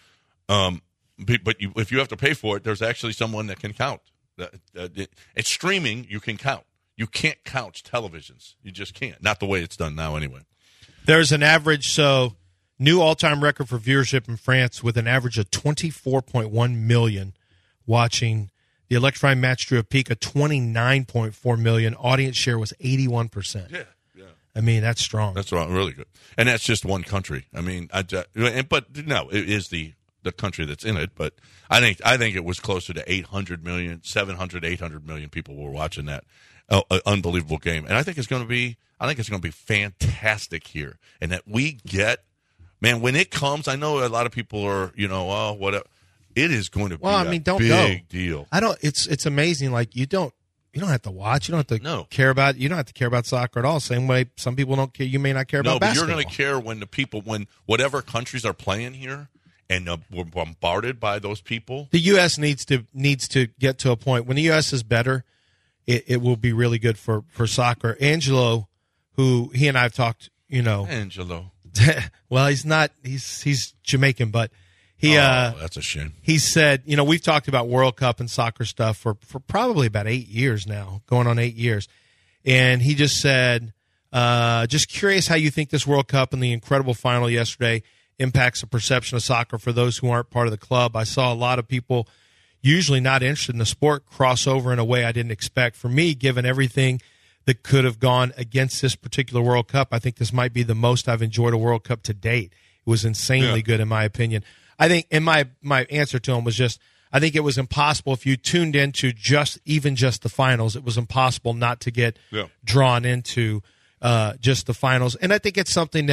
Um, but but you, if you have to pay for it, there's actually someone that can count. That, that it, it's streaming, you can count. You can't count televisions. You just can't. Not the way it's done now, anyway. There's an average, so new all-time record for viewership in France with an average of twenty-four point one million watching. The electrifying match drew a peak of twenty-nine point four million. Audience share was eighty-one percent. Yeah, yeah. I mean, that's strong. That's wrong, really good. And that's just one country. I mean, I, uh, but no, it is the, the country that's in it. But I think I think it was closer to eight hundred million, seven hundred, eight hundred million people were watching that uh, uh, unbelievable game. And I think it's going to be, I think it's going to be fantastic here. And that we get, man, when it comes, I know a lot of people are, you know, oh, whatever. It is going to Well, be I mean, a don't big go. deal. I don't. It's it's amazing. Like you don't you don't have to watch. You don't have to No. care about. You don't have to care about soccer at all. Same way some people don't care. You may not care No, about but basketball. you're going to care when the people, when whatever countries are playing here, and uh, we're bombarded by those people. The U S needs to needs to get to a point when the U S is better. It, it will be really good for, for soccer. Angelo, who he and I have talked, you know, Angelo. well, he's not. He's he's Jamaican, but he oh, uh, that's a shame. he said, you know, we've talked about World Cup and soccer stuff for, for probably about eight years now, going on eight years. And he just said, uh, just curious how you think this World Cup and the incredible final yesterday impacts the perception of soccer for those who aren't part of the club. I saw a lot of people usually not interested in the sport cross over in a way I didn't expect. For me, given everything that could have gone against this particular World Cup, I think this might be the most I've enjoyed a World Cup to date. It was insanely Yeah. good in my opinion. I think, and my, my answer to him was just, I think it was impossible if you tuned into just, even just the finals, it was impossible not to get Yeah. drawn into uh, just the finals. And I think it's something that,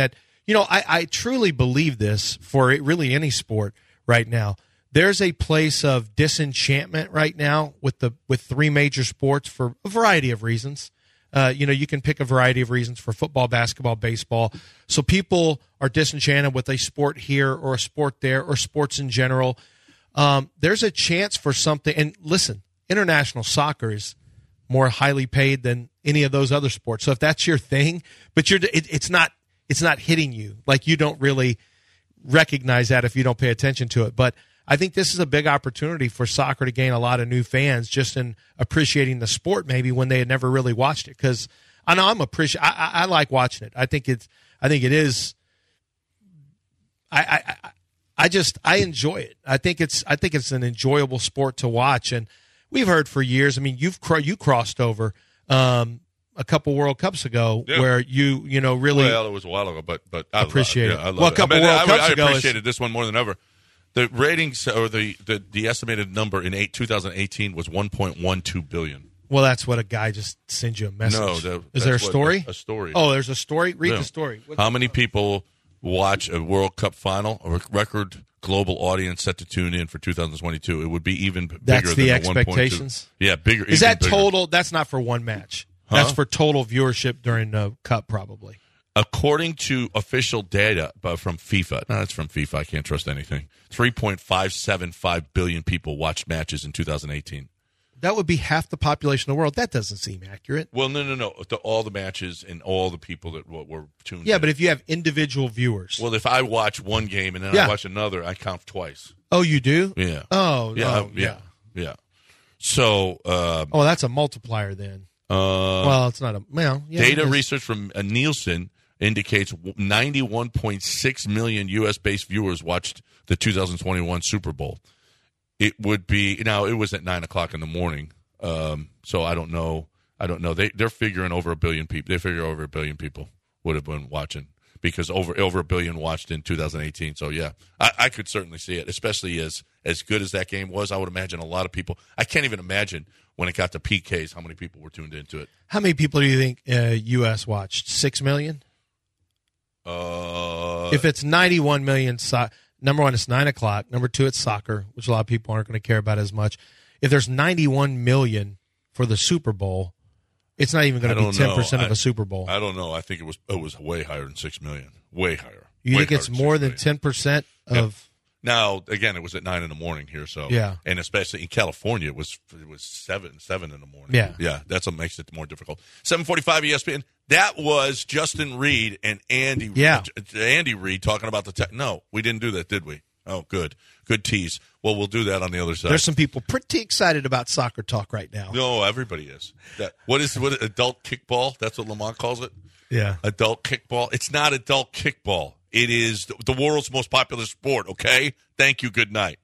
you know, I, I truly believe this for really any sport right now. There's a place of disenchantment right now with the with three major sports for a variety of reasons. Uh, you know, you can pick a variety of reasons for football, basketball, baseball. So people are disenchanted with a sport here or a sport there or sports in general. Um, there's a chance for something. And listen, international soccer is more highly paid than any of those other sports. So if that's your thing, but you're it, it's not it's not hitting you. Like you don't really recognize that if you don't pay attention to it. But I think this is a big opportunity for soccer to gain a lot of new fans just in appreciating the sport maybe when they had never really watched it. Because I know I'm appreciate. I, I, I like watching it. I think it's. I think it is. I, I I just I enjoy it. I think it's. I think it's an enjoyable sport to watch. And we've heard for years. I mean, you've you crossed over um, a couple World Cups ago yeah. where you you know really. Well, it was a while ago, but but I appreciate love, it. Yeah, I love well, a it. couple I mean, World I, Cups I ago. appreciated is, this one more than ever. The ratings or the, the, the estimated number in eight, twenty eighteen was one point one two billion. Well, that's what a guy just sends you a message. No, the, is there a what, story? A story. Oh, there's a story. Read Yeah. the story. What's How many people watch a World Cup final? A record global audience set to tune in for two thousand twenty-two. It would be even bigger That's than the the expectations? one point two. Yeah, bigger. Is even that bigger. total? That's not for one match. Huh? That's for total viewership during the Cup, probably. According to official data uh, from FIFA, no, it's from FIFA. I can't trust anything. three point five seven five billion people watched matches in two thousand eighteen. That would be half the population of the world. That doesn't seem accurate. Well, no, no, no. The, all the matches and all the people that were, were tuned Yeah, in. but if you have individual viewers. Well, if I watch one game and then Yeah. I watch another, I count twice. Oh, you do? Yeah. Oh, Yeah, oh, yeah, yeah. So, uh, Oh, that's a multiplier then. uh, Well, it's not a well. Yeah, data it is. research from uh, Nielsen indicates ninety-one point six million U S based viewers watched the two thousand twenty-one Super Bowl. It would be now. It was at nine o'clock in the morning, um, so I don't know. I don't know. They they're figuring over a billion people. They figure over a billion people would have been watching because over over a billion watched in two thousand eighteen. So yeah, I, I could certainly see it, especially as as good as that game was. I would imagine a lot of people. I can't even imagine when it got to P Ks how many people were tuned into it. How many people do you think uh, U S watched? Six million? Uh, If it's ninety-one million, so- number one, it's nine o'clock. Number two, it's soccer, which a lot of people aren't going to care about as much. If there's ninety-one million for the Super Bowl, it's not even going I to be don't ten know. percent of I- a Super Bowl. I don't know. I think it was it was way higher than six million. Way higher. You Way think it's higher than more six than million. ten percent of? Now, again, it was at nine in the morning here, so Yeah. and especially in California, it was it was seven seven in the morning. Yeah. yeah, that's what makes it more difficult. Seven forty five E S P N. That was Justin Reed and Andy. Yeah. Andy Reed talking about the tech. No, we didn't do that, did we? Oh, good, good tease. Well, we'll do that on the other side. There's some people pretty excited about soccer talk right now. no, everybody is. That what is what adult kickball? That's what Lamont calls it. Yeah. Adult kickball. It's not adult kickball. It is the world's most popular sport. Okay. Thank you. Good night.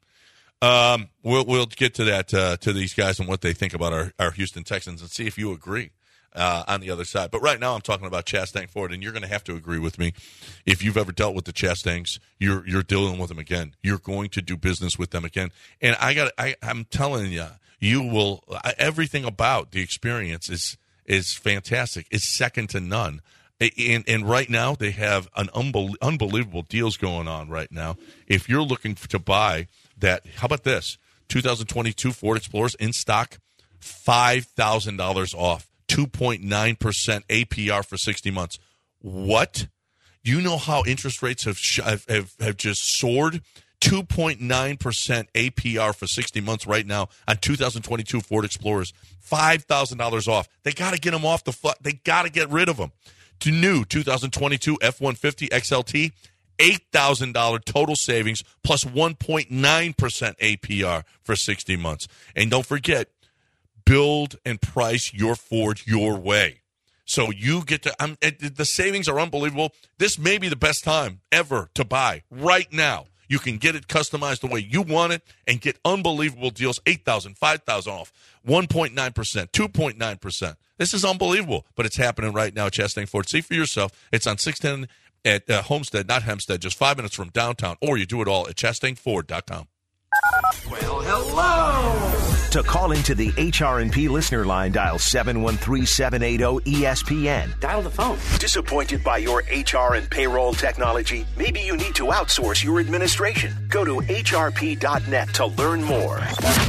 Um, we'll we'll get to that uh, to these guys and what they think about our, our Houston Texans and see if you agree uh, on the other side. But right now, I'm talking about Chastang Ford, and you're going to have to agree with me. If you've ever dealt with the Chastangs, you're you're dealing with them again. You're going to do business with them again. And I got I I'm telling you, you will everything about the experience is is fantastic. It's second to none. And, and right now, they have an unbel- unbelievable deals going on right now. If you're looking to buy that, how about this? twenty twenty-two Ford Explorers in stock, five thousand dollars off, two point nine percent A P R for sixty months. What? You know how interest rates have sh- have, have, have just soared? two point nine percent A P R for sixty months right now on two thousand twenty-two Ford Explorers, five thousand dollars off. They got to get them off the fu- They got to get rid of them. To new two thousand twenty-two F one fifty X L T, eight thousand dollars total savings plus one point nine percent A P R for sixty months. And don't forget, build and price your Ford your way. So you get to um, – the savings are unbelievable. This may be the best time ever to buy right now. You can get it customized the way you want it and get unbelievable deals, eight thousand dollars, five thousand dollars off, one point nine percent, two point nine percent. This is unbelievable, but it's happening right now at Chastang Ford. See for yourself. It's on six ten at uh, Homestead, not Hempstead, just five minutes from downtown, or you do it all at chastang ford dot com. Well, hello! To call into the H R and P listener line, dial seven one three, seven eight zero, E S P N. Dial the phone. Disappointed by your H R and payroll technology? Maybe you need to outsource your administration. Go to H R P dot net to learn more.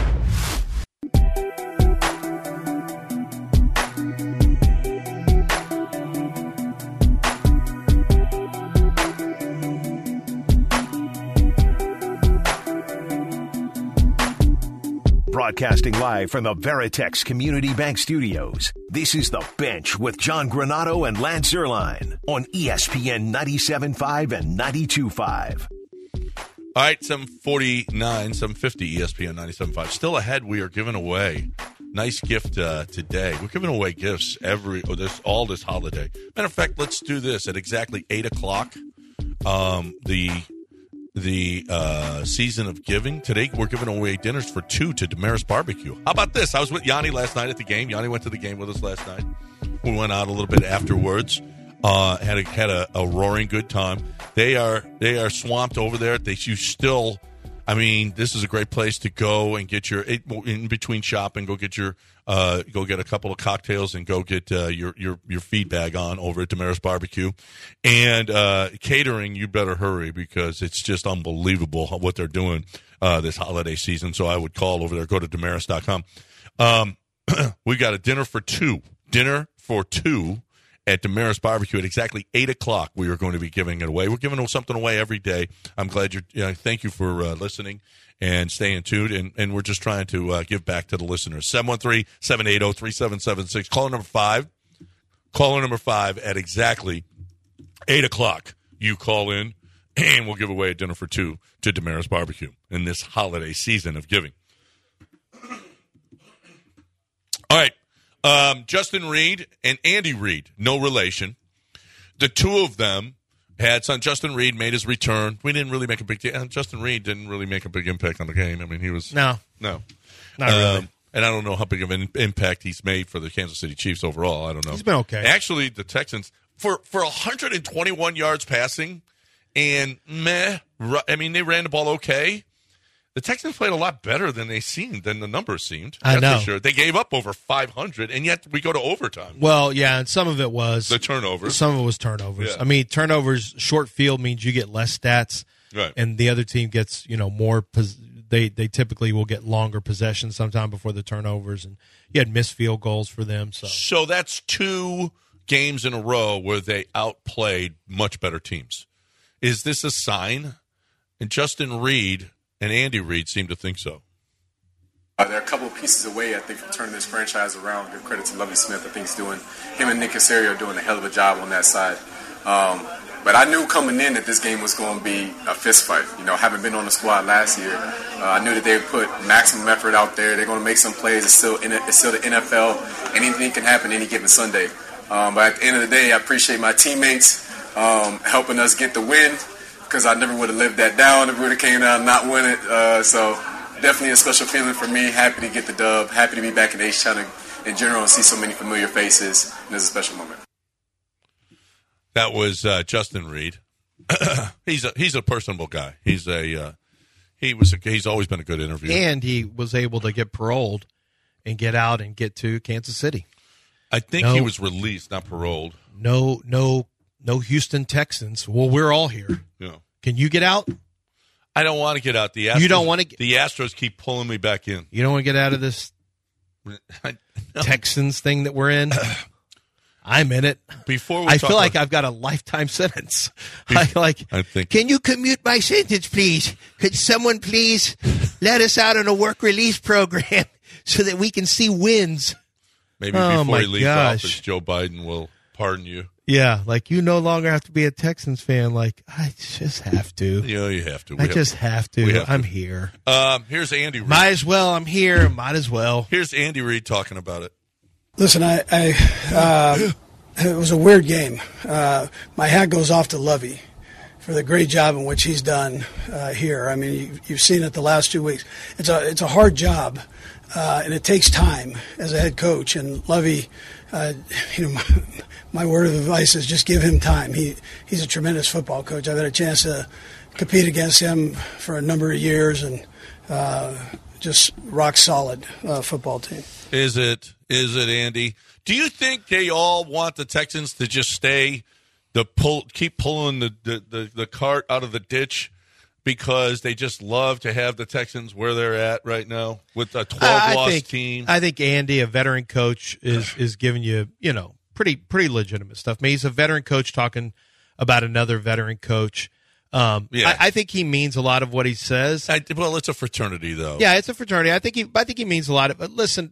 Broadcasting live from the Veritex Community Bank Studios. This is The Bench with John Granato and Lance Zierlein on E S P N ninety-seven point five and ninety-two point five. All right, seven forty-nine, seven fifty, E S P N ninety-seven point five. Still ahead, we are giving away nice gift uh, today. We're giving away gifts every oh, this all this holiday. Matter of fact, let's do this at exactly eight o'clock. Um, the the uh, season of giving. Today, we're giving away dinners for two to Damaris Barbecue. How about this? I was with Yanni last night at the game. Yanni went to the game with us last night. We went out a little bit afterwards. Uh, had a, had a, a roaring good time. They are they are swamped over there. They you still, I mean, this is a great place to go and get your in between shopping. Go get your uh, go get a couple of cocktails and go get uh, your your your feed bag on over at Damaris Barbecue. And uh, catering, you better hurry because it's just unbelievable what they're doing uh, this holiday season. So I would call over there. Go to damaris dot com. Um, we got a dinner for two. Dinner for two. At Damaris Barbecue at exactly eight o'clock, we are going to be giving it away. We're giving something away every day. I'm glad you're, you know, thank you for uh, listening and staying tuned. And, and we're just trying to uh, give back to the listeners. seven one three, seven eight zero, three seven seven six. Caller number five. Caller number five at exactly eight o'clock. You call in, and we'll give away a dinner for two to Damaris Barbecue in this holiday season of giving. All right. Um, Justin Reed and Andy Reid, no relation. The two of them had son. Justin Reed made his return. We didn't really make a big deal. Justin Reed didn't really make a big impact on the game. I mean, he was no, no, not really. Um, and I don't know how big of an impact he's made for the Kansas City Chiefs overall. I don't know. He's been okay. Actually, the Texans for for one hundred twenty-one yards passing and meh. I mean, they ran the ball okay. The Texans played a lot better than they seemed, than the numbers seemed. I That's know. For sure. They gave up over five hundred, and yet we go to overtime. Well, yeah, and some of it was The turnovers. Some of it was turnovers. Yeah. I mean, turnovers, short field means you get less stats, Right. and the other team gets, you know, more. Pos- they they typically will get longer possessions sometime before the turnovers, and you had missed field goals for them. So, So that's two games in a row where they outplayed much better teams. Is this a sign? And Justin Reed and Andy Reid seem to think so. Uh, they're a couple of pieces away, I think, from turning this franchise around. Give credit to Lovie Smith. I think he's doing, him and Nick Caserio are doing a hell of a job on that side. Um, but I knew coming in that this game was going to be a fist fight. You know, having been on the squad last year, uh, I knew that they would put maximum effort out there. They're going to make some plays. It's still, in a, it's still the N F L. Anything can happen any given Sunday. Um, but at the end of the day, I appreciate my teammates um, helping us get the win, because I never would have lived that down if we would have came out and not win it. Uh, so definitely a special feeling for me. Happy to get the dub. Happy to be back in H-Town in general and see so many familiar faces. And it's a special moment. That was uh, Justin Reed. he's a he's a personable guy. He's a uh, he was a, he's always been a good interviewer. and he was able to get paroled and get out and get to Kansas City. I think No. he was released, not paroled. No, no, no Houston Texans. Well, we're all here. Yeah. Can you get out? I don't want to get out. The Astros, You don't wanna get- The Astros keep pulling me back in. You don't want to get out of this I, no. Texans thing that we're in? I'm in it. Before we I talk feel like about- I've got a lifetime sentence. I like. I think- Can you commute my sentence, please? Could someone please let us out on a work release program so that we can see wins? maybe Oh, before my he leaves gosh. office, Joe Biden will pardon you. Yeah, like you no longer have to be a Texans fan. Like I just have to. You know, you have to. We I have just to. have to. We have to. I'm here. Um, here's Andy Reid. Might as well. I'm here. Might as well. Here's Andy Reid talking about it. Listen, I, I uh, it was a weird game. Uh, my hat goes off to Lovie for the great job in which he's done uh, here. I mean, you, you've seen it the last two weeks. It's a it's a hard job, uh, and it takes time as a head coach. And Lovie, uh, you know, my, my word of advice is just give him time. He he's a tremendous football coach. I've had a chance to compete against him for a number of years, and uh, just rock solid uh, football team. Is it? Is it, Andy? Do you think they all want the Texans to just stay, the pull, keep pulling the, the, the, the cart out of the ditch because they just love to have the Texans where they're at right now with a twelve-loss team? I think Andy, a veteran coach, is is giving you, you know, pretty pretty legitimate stuff. I mean, he's a veteran coach talking about another veteran coach. Um, Yeah. I, I think he means a lot of what he says. I, well, it's a fraternity, though. Yeah, it's a fraternity. I think he, I think he means a lot of. But listen,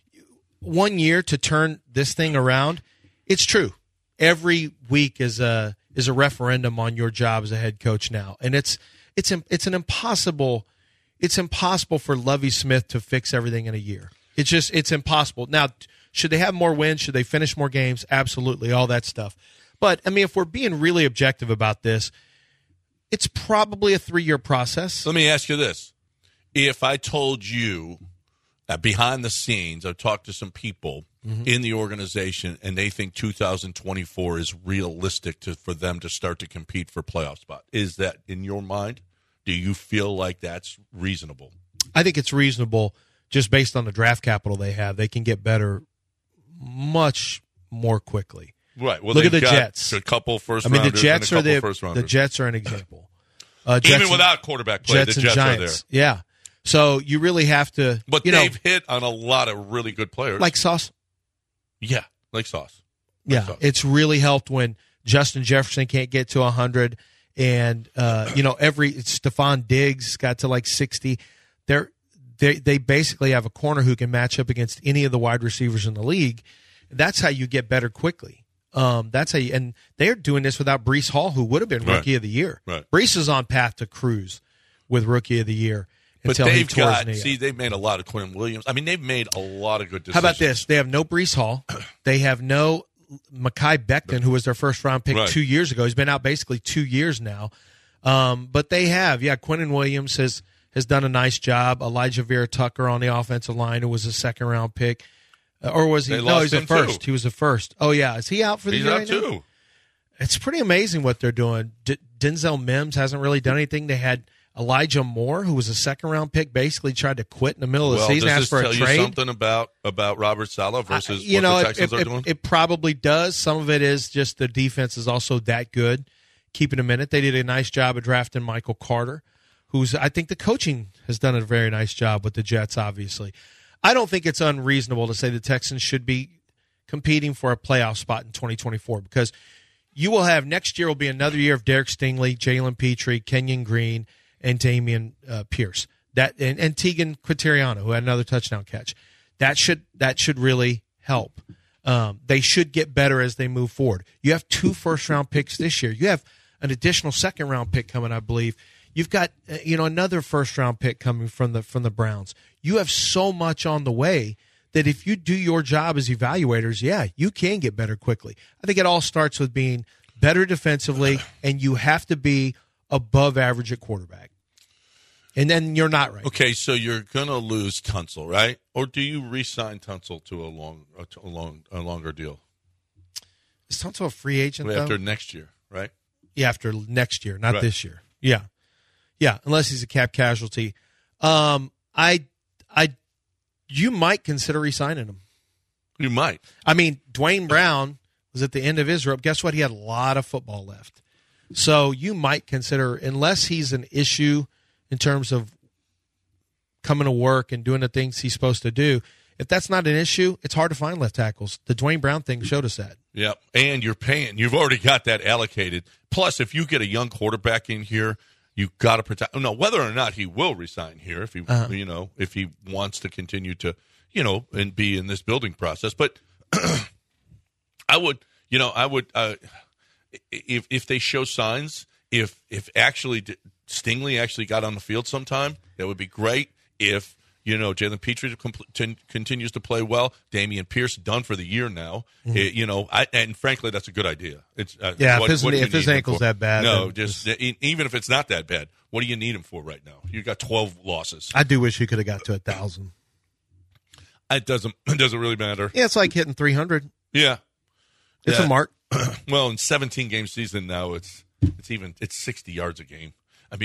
one year to turn this thing around, it's true. Every week is a is a referendum on your job as a head coach now, and it's it's it's an impossible it's impossible for Lovie Smith to fix everything in a year. It's just it's impossible. Now, should they have more wins? Should they finish more games? Absolutely, all that stuff. But I mean, if we're being really objective about this, it's probably a three-year process. Let me ask you this. If I told you uh, behind the scenes, I've talked to some people mm-hmm. in the organization, and they think two thousand twenty-four is realistic to, for them to start to compete for playoff spot. Is that in your mind? Do you feel like that's reasonable? I think it's reasonable just based on the draft capital they have. They can get better much more quickly. Right. Well, look at the got Jets. A couple first I mean, the rounders Jets and a are couple the first the Jets are an example. Uh, Jets Even and, without quarterback play, Jets the and Jets Giants. are there. Yeah. So you really have to. But you they've know, hit on a lot of really good players, like Sauce. Yeah, like Sauce. Like Yeah, Sauce. it's really helped when Justin Jefferson can't get to one hundred, and uh, you know every Stephon Diggs got to like sixty. They're they they basically have a corner who can match up against any of the wide receivers in the league. That's how you get better quickly. Um, that's how you, and they're doing this without Breece Hall, who would have been Rookie Right. of the Year. Right. Breece is on path to cruise with Rookie of the Year But until he they've tore got, his knee see, up. they've made a lot of Quinn Williams. I mean, they've made a lot of good decisions. How about this? They have no Breece Hall. They have no Mekhi Becton, who was their first round pick Right. two years ago. He's been out basically two years now. Um, but they have, yeah, Quinnen Williams has has done a nice job. Elijah Vera Tucker on the offensive line, who was a second round pick. Uh, or was he? They No, lost he's a him, first. too. He was a first. Oh, yeah. Is he out for the He's year out right now? too. It's pretty amazing what they're doing. D- Denzel Mims hasn't really done anything. They had Elijah Moore, who was a second round pick, basically tried to quit in the middle of Well, the season, does asked this for tell a you trade. something about, about Robert Saleh versus I- you what know, the it- Texans it, are it, doing? it probably does. Some of it is just the defense is also that good. Keeping a minute, they did a nice job of drafting Michael Carter, who's I think the coaching has done a very nice job with the Jets. Obviously, I don't think it's unreasonable to say the Texans should be competing for a playoff spot in twenty twenty-four because you will have next year will be another year of Derek Stingley, Jalen Petrie, Kenyon Green, and Damian uh, Pierce. That and, and Tegan Quintariano, who had another touchdown catch. That should that should really help. Um, they should get better as they move forward. You have two first round picks this year. You have an additional second round pick coming, I believe. You've got uh, you know another first round pick coming from the from the Browns. You have so much on the way that if you do your job as evaluators, yeah, you can get better quickly. I think it all starts with being better defensively, and you have to be above average at quarterback. And then you're not right. Okay, so you're going to lose Tunsil, right? Or do you re-sign Tunsil to a long, a long, a longer deal Is Tunsil a free agent, though? after next year, right? Yeah, after next year, not Right. this year. Yeah. Yeah, unless he's a cap casualty. Um, I, I, you might consider re-signing him. You might. I mean, Dwayne Brown was at the end of his rope. Guess what? He had a lot of football left. So you might consider, unless he's an issue in terms of coming to work and doing the things he's supposed to do, if that's not an issue, it's hard to find left tackles. The Dwayne Brown thing showed us that. Yep, and you're paying. You've already got that allocated. Plus, if you get a young quarterback in here, you got to protect. No, whether or not he will resign here, if he, Uh-huh. you know, if he wants to continue to, you know, and be in this building process. But I would, you know, I would, uh, if if they show signs, if if actually d- Stingley actually got on the field sometime, that would be great. If you know Jalen Petrie compl- t- continues to play well, Damian Pierce done for the year now. Mm-hmm. It- you know, I, and frankly, that's a good idea. It's uh, Yeah, if what- his- what do you if his need him ankle's for? that bad, no, then just e- even if it's not that bad, what do you need him for right now? You got twelve losses. I do wish he could have got to a thousand. It doesn't it doesn't really matter. Yeah, it's like hitting three hundred. Yeah, It's Yeah. a mark. Well, in seventeen game season now, it's it's even it's sixty yards a game. I mean,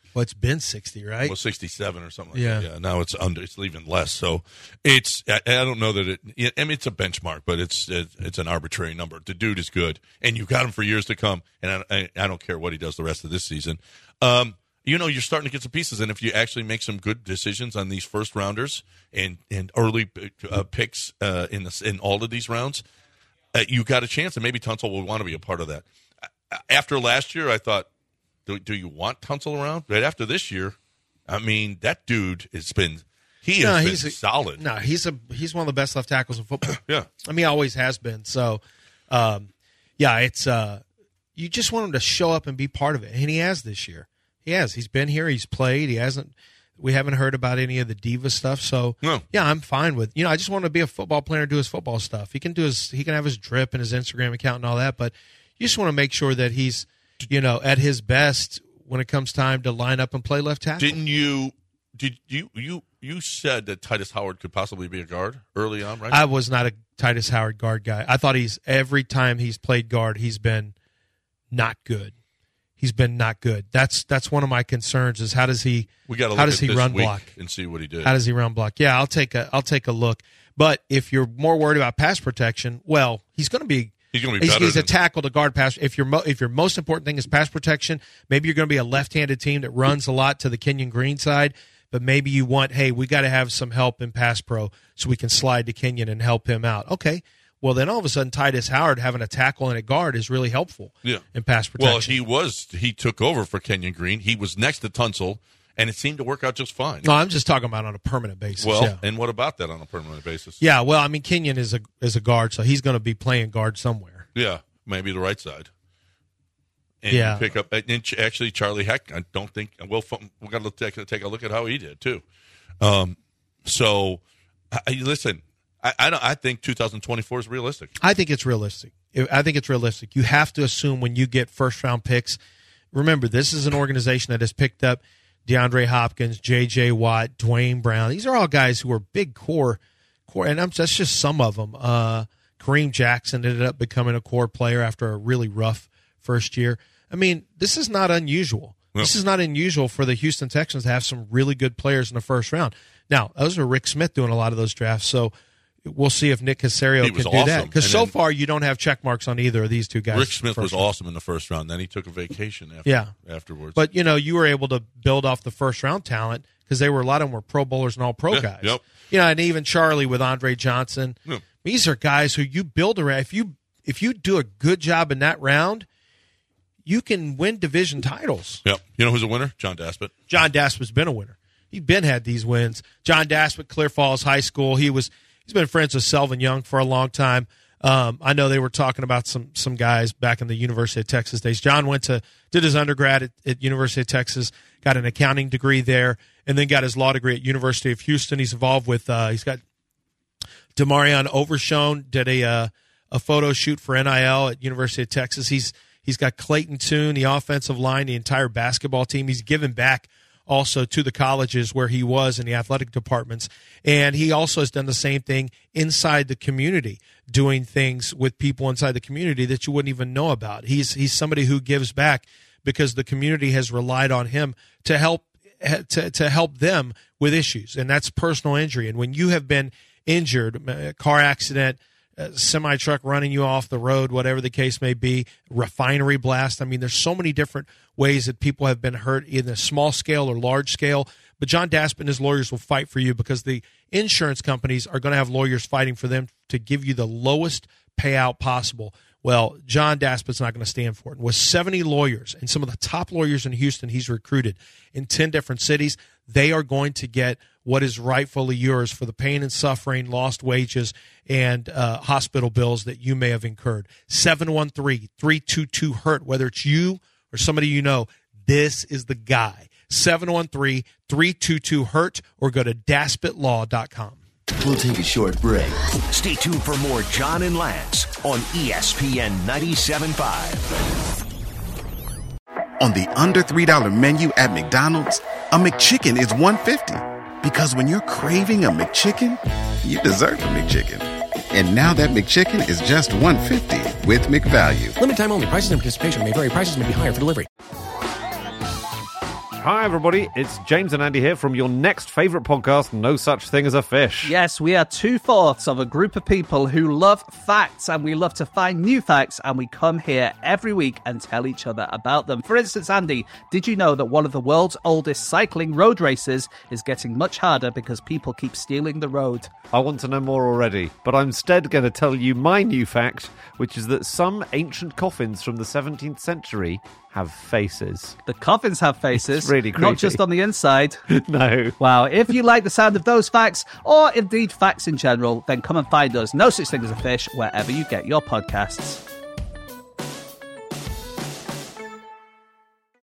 Well, it's been sixty, right? Well, sixty-seven or something like Yeah. that. Yeah, now it's under. It's even less. So it's. I, I don't know that it. I mean, it's a benchmark, but it's it, it's an arbitrary number. The dude is good, and you've got him for years to come. And I, I, I don't care what he does the rest of this season. Um, you know, you're starting to get some pieces, and if you actually make some good decisions on these first rounders and and early uh, picks uh, in the in all of these rounds, uh, you got a chance, and maybe Tunsil will want to be a part of that. After last year, I thought, do, do you want Tunsil around? Right after this year, I mean, that dude has been he No, has he's been a- solid. No, he's a he's one of the best left tackles in football. Yeah. I mean, he always has been. So, um, yeah, it's uh, you just want him to show up and be part of it, and he has this year. He has. He's been here. He's played. He hasn't. We haven't heard about any of the diva stuff. So, No. yeah, I'm fine with. You know, I just want to be a football player and do his football stuff. He can do his. He can have his drip and his Instagram account and all that, but you just want to make sure that he's, you know, at his best when it comes time to line up and play left tackle. Didn't you? Did you you you said that Titus Howard could possibly be a guard early on, right? I was not a Titus Howard guard guy. I thought he's every time he's played guard, he's been not good. He's been not good. That's that's one of my concerns. Is how does he? we got to how look does at he this run week block? and see what he did. How does he run block? Yeah, I'll take a I'll take a look. But if you're more worried about pass protection, well, he's going to be. He's going to be He's, better. he's a than- tackle to guard pass. If your mo- if your most important thing is pass protection, maybe you're going to be a left-handed team that runs a lot to the Kenyon Green side. But maybe you want, hey, we got to have some help in pass pro so we can slide to Kenyon and help him out. Okay, well then all of a sudden Titus Howard having a tackle and a guard is really helpful. Yeah. in pass protection. Well, he was. He took over for Kenyon Green. He was next to Tunsil, and it seemed to work out just fine. No, I'm just talking about on a permanent basis. well, yeah. and what about that on a permanent basis? Yeah, well, I mean, Kenyon is a is a guard, so he's going to be playing guard somewhere. Yeah, maybe the right side. And Yeah. pick up. And ch- actually, Charlie Heck, I don't think. Well, we got to take, take a look at how he did too. Um, so, I, listen, I I, don't, I think two thousand twenty-four is realistic. I think it's realistic. I think it's realistic. You have to assume when you get first round picks. Remember, this is an organization that has picked up DeAndre Hopkins, J J Watt, Dwayne Brown. These are all guys who are big core, core, and I'm, that's just some of them. Uh, Kareem Jackson ended up becoming a core player after a really rough first year. I mean, this is not unusual. No. This is not unusual for the Houston Texans to have some really good players in the first round. Now, those are Rick Smith doing a lot of those drafts, so we'll see if Nick Caserio He can was do awesome. that. Because And so then- far, you don't have check marks on either of these two guys. Rick Smith was first round. awesome in the first round. Then he took a vacation after, Yeah. afterwards. But, you know, you were able to build off the first round talent because they were a lot of them were Pro Bowlers and all pro Yeah, guys. yep. You know, and even Charlie with Andre Johnson. Yeah. These are guys who you build around. If you if you do a good job in that round, you can win division titles. Yep. You know who's a winner? John Daspit. John Daspit's been a winner. He's been had these wins. John Daspit, Clear Falls High School. He was he's been friends with Selvin Young for a long time. Um, I know they were talking about some some guys back in the University of Texas days. John went to did his undergrad at, at University of Texas, got an accounting degree there, and then got his law degree at University of Houston. He's involved with uh, he's got Demarion Overshone did a uh, a photo shoot for N I L at University of Texas. He's he's got Clayton Toon, the offensive line, the entire basketball team. He's given back also to the colleges where he was in the athletic departments. And he also has done the same thing inside the community, doing things with people inside the community that you wouldn't even know about. He's he's somebody who gives back because the community has relied on him to help to, to help them with issues, and that's personal injury. And when you have been injured, a car accident, a semi truck running you off the road, whatever the case may be, refinery blast. I mean, there's so many different ways that people have been hurt in a small scale or large scale. But John Daspit and his lawyers will fight for you because the insurance companies are going to have lawyers fighting for them to give you the lowest payout possible. Well, John Daspit's not going to stand for it. And with seventy lawyers and some of the top lawyers in Houston he's recruited in ten different cities, they are going to get what is rightfully yours for the pain and suffering, lost wages, and uh, hospital bills that you may have incurred. seven one three, three two two, hurt, whether it's you or somebody you know, this is the guy. seven one three, three two two, hurt, or go to daspit law dot com. We'll take a short break. Stay tuned for more John and Lance on E S P N ninety-seven point five. On the under three dollar menu at McDonald's, a McChicken is one dollar fifty. Because when you're craving a McChicken, you deserve a McChicken. And now that McChicken is just one dollar fifty with McValue. Limited time only. Prices and participation may vary. Prices may be higher for delivery. Hi, everybody. It's James and Andy here from your next favourite podcast, No Such Thing as a Fish. Yes, we are two-fourths of a group of people who love facts, and we love to find new facts, and we come here every week and tell each other about them. For instance, Andy, did you know that one of the world's oldest cycling road races is getting much harder because people keep stealing the road? I want to know more already, but I'm instead going to tell you my new fact, which is that some ancient coffins from the seventeenth century have faces. The coffins have faces? It's really creepy. Not just on the inside. No. Wow. If you like the sound of those facts, or indeed facts in general, then come and find us, No Such Thing as a Fish, wherever you get your podcasts.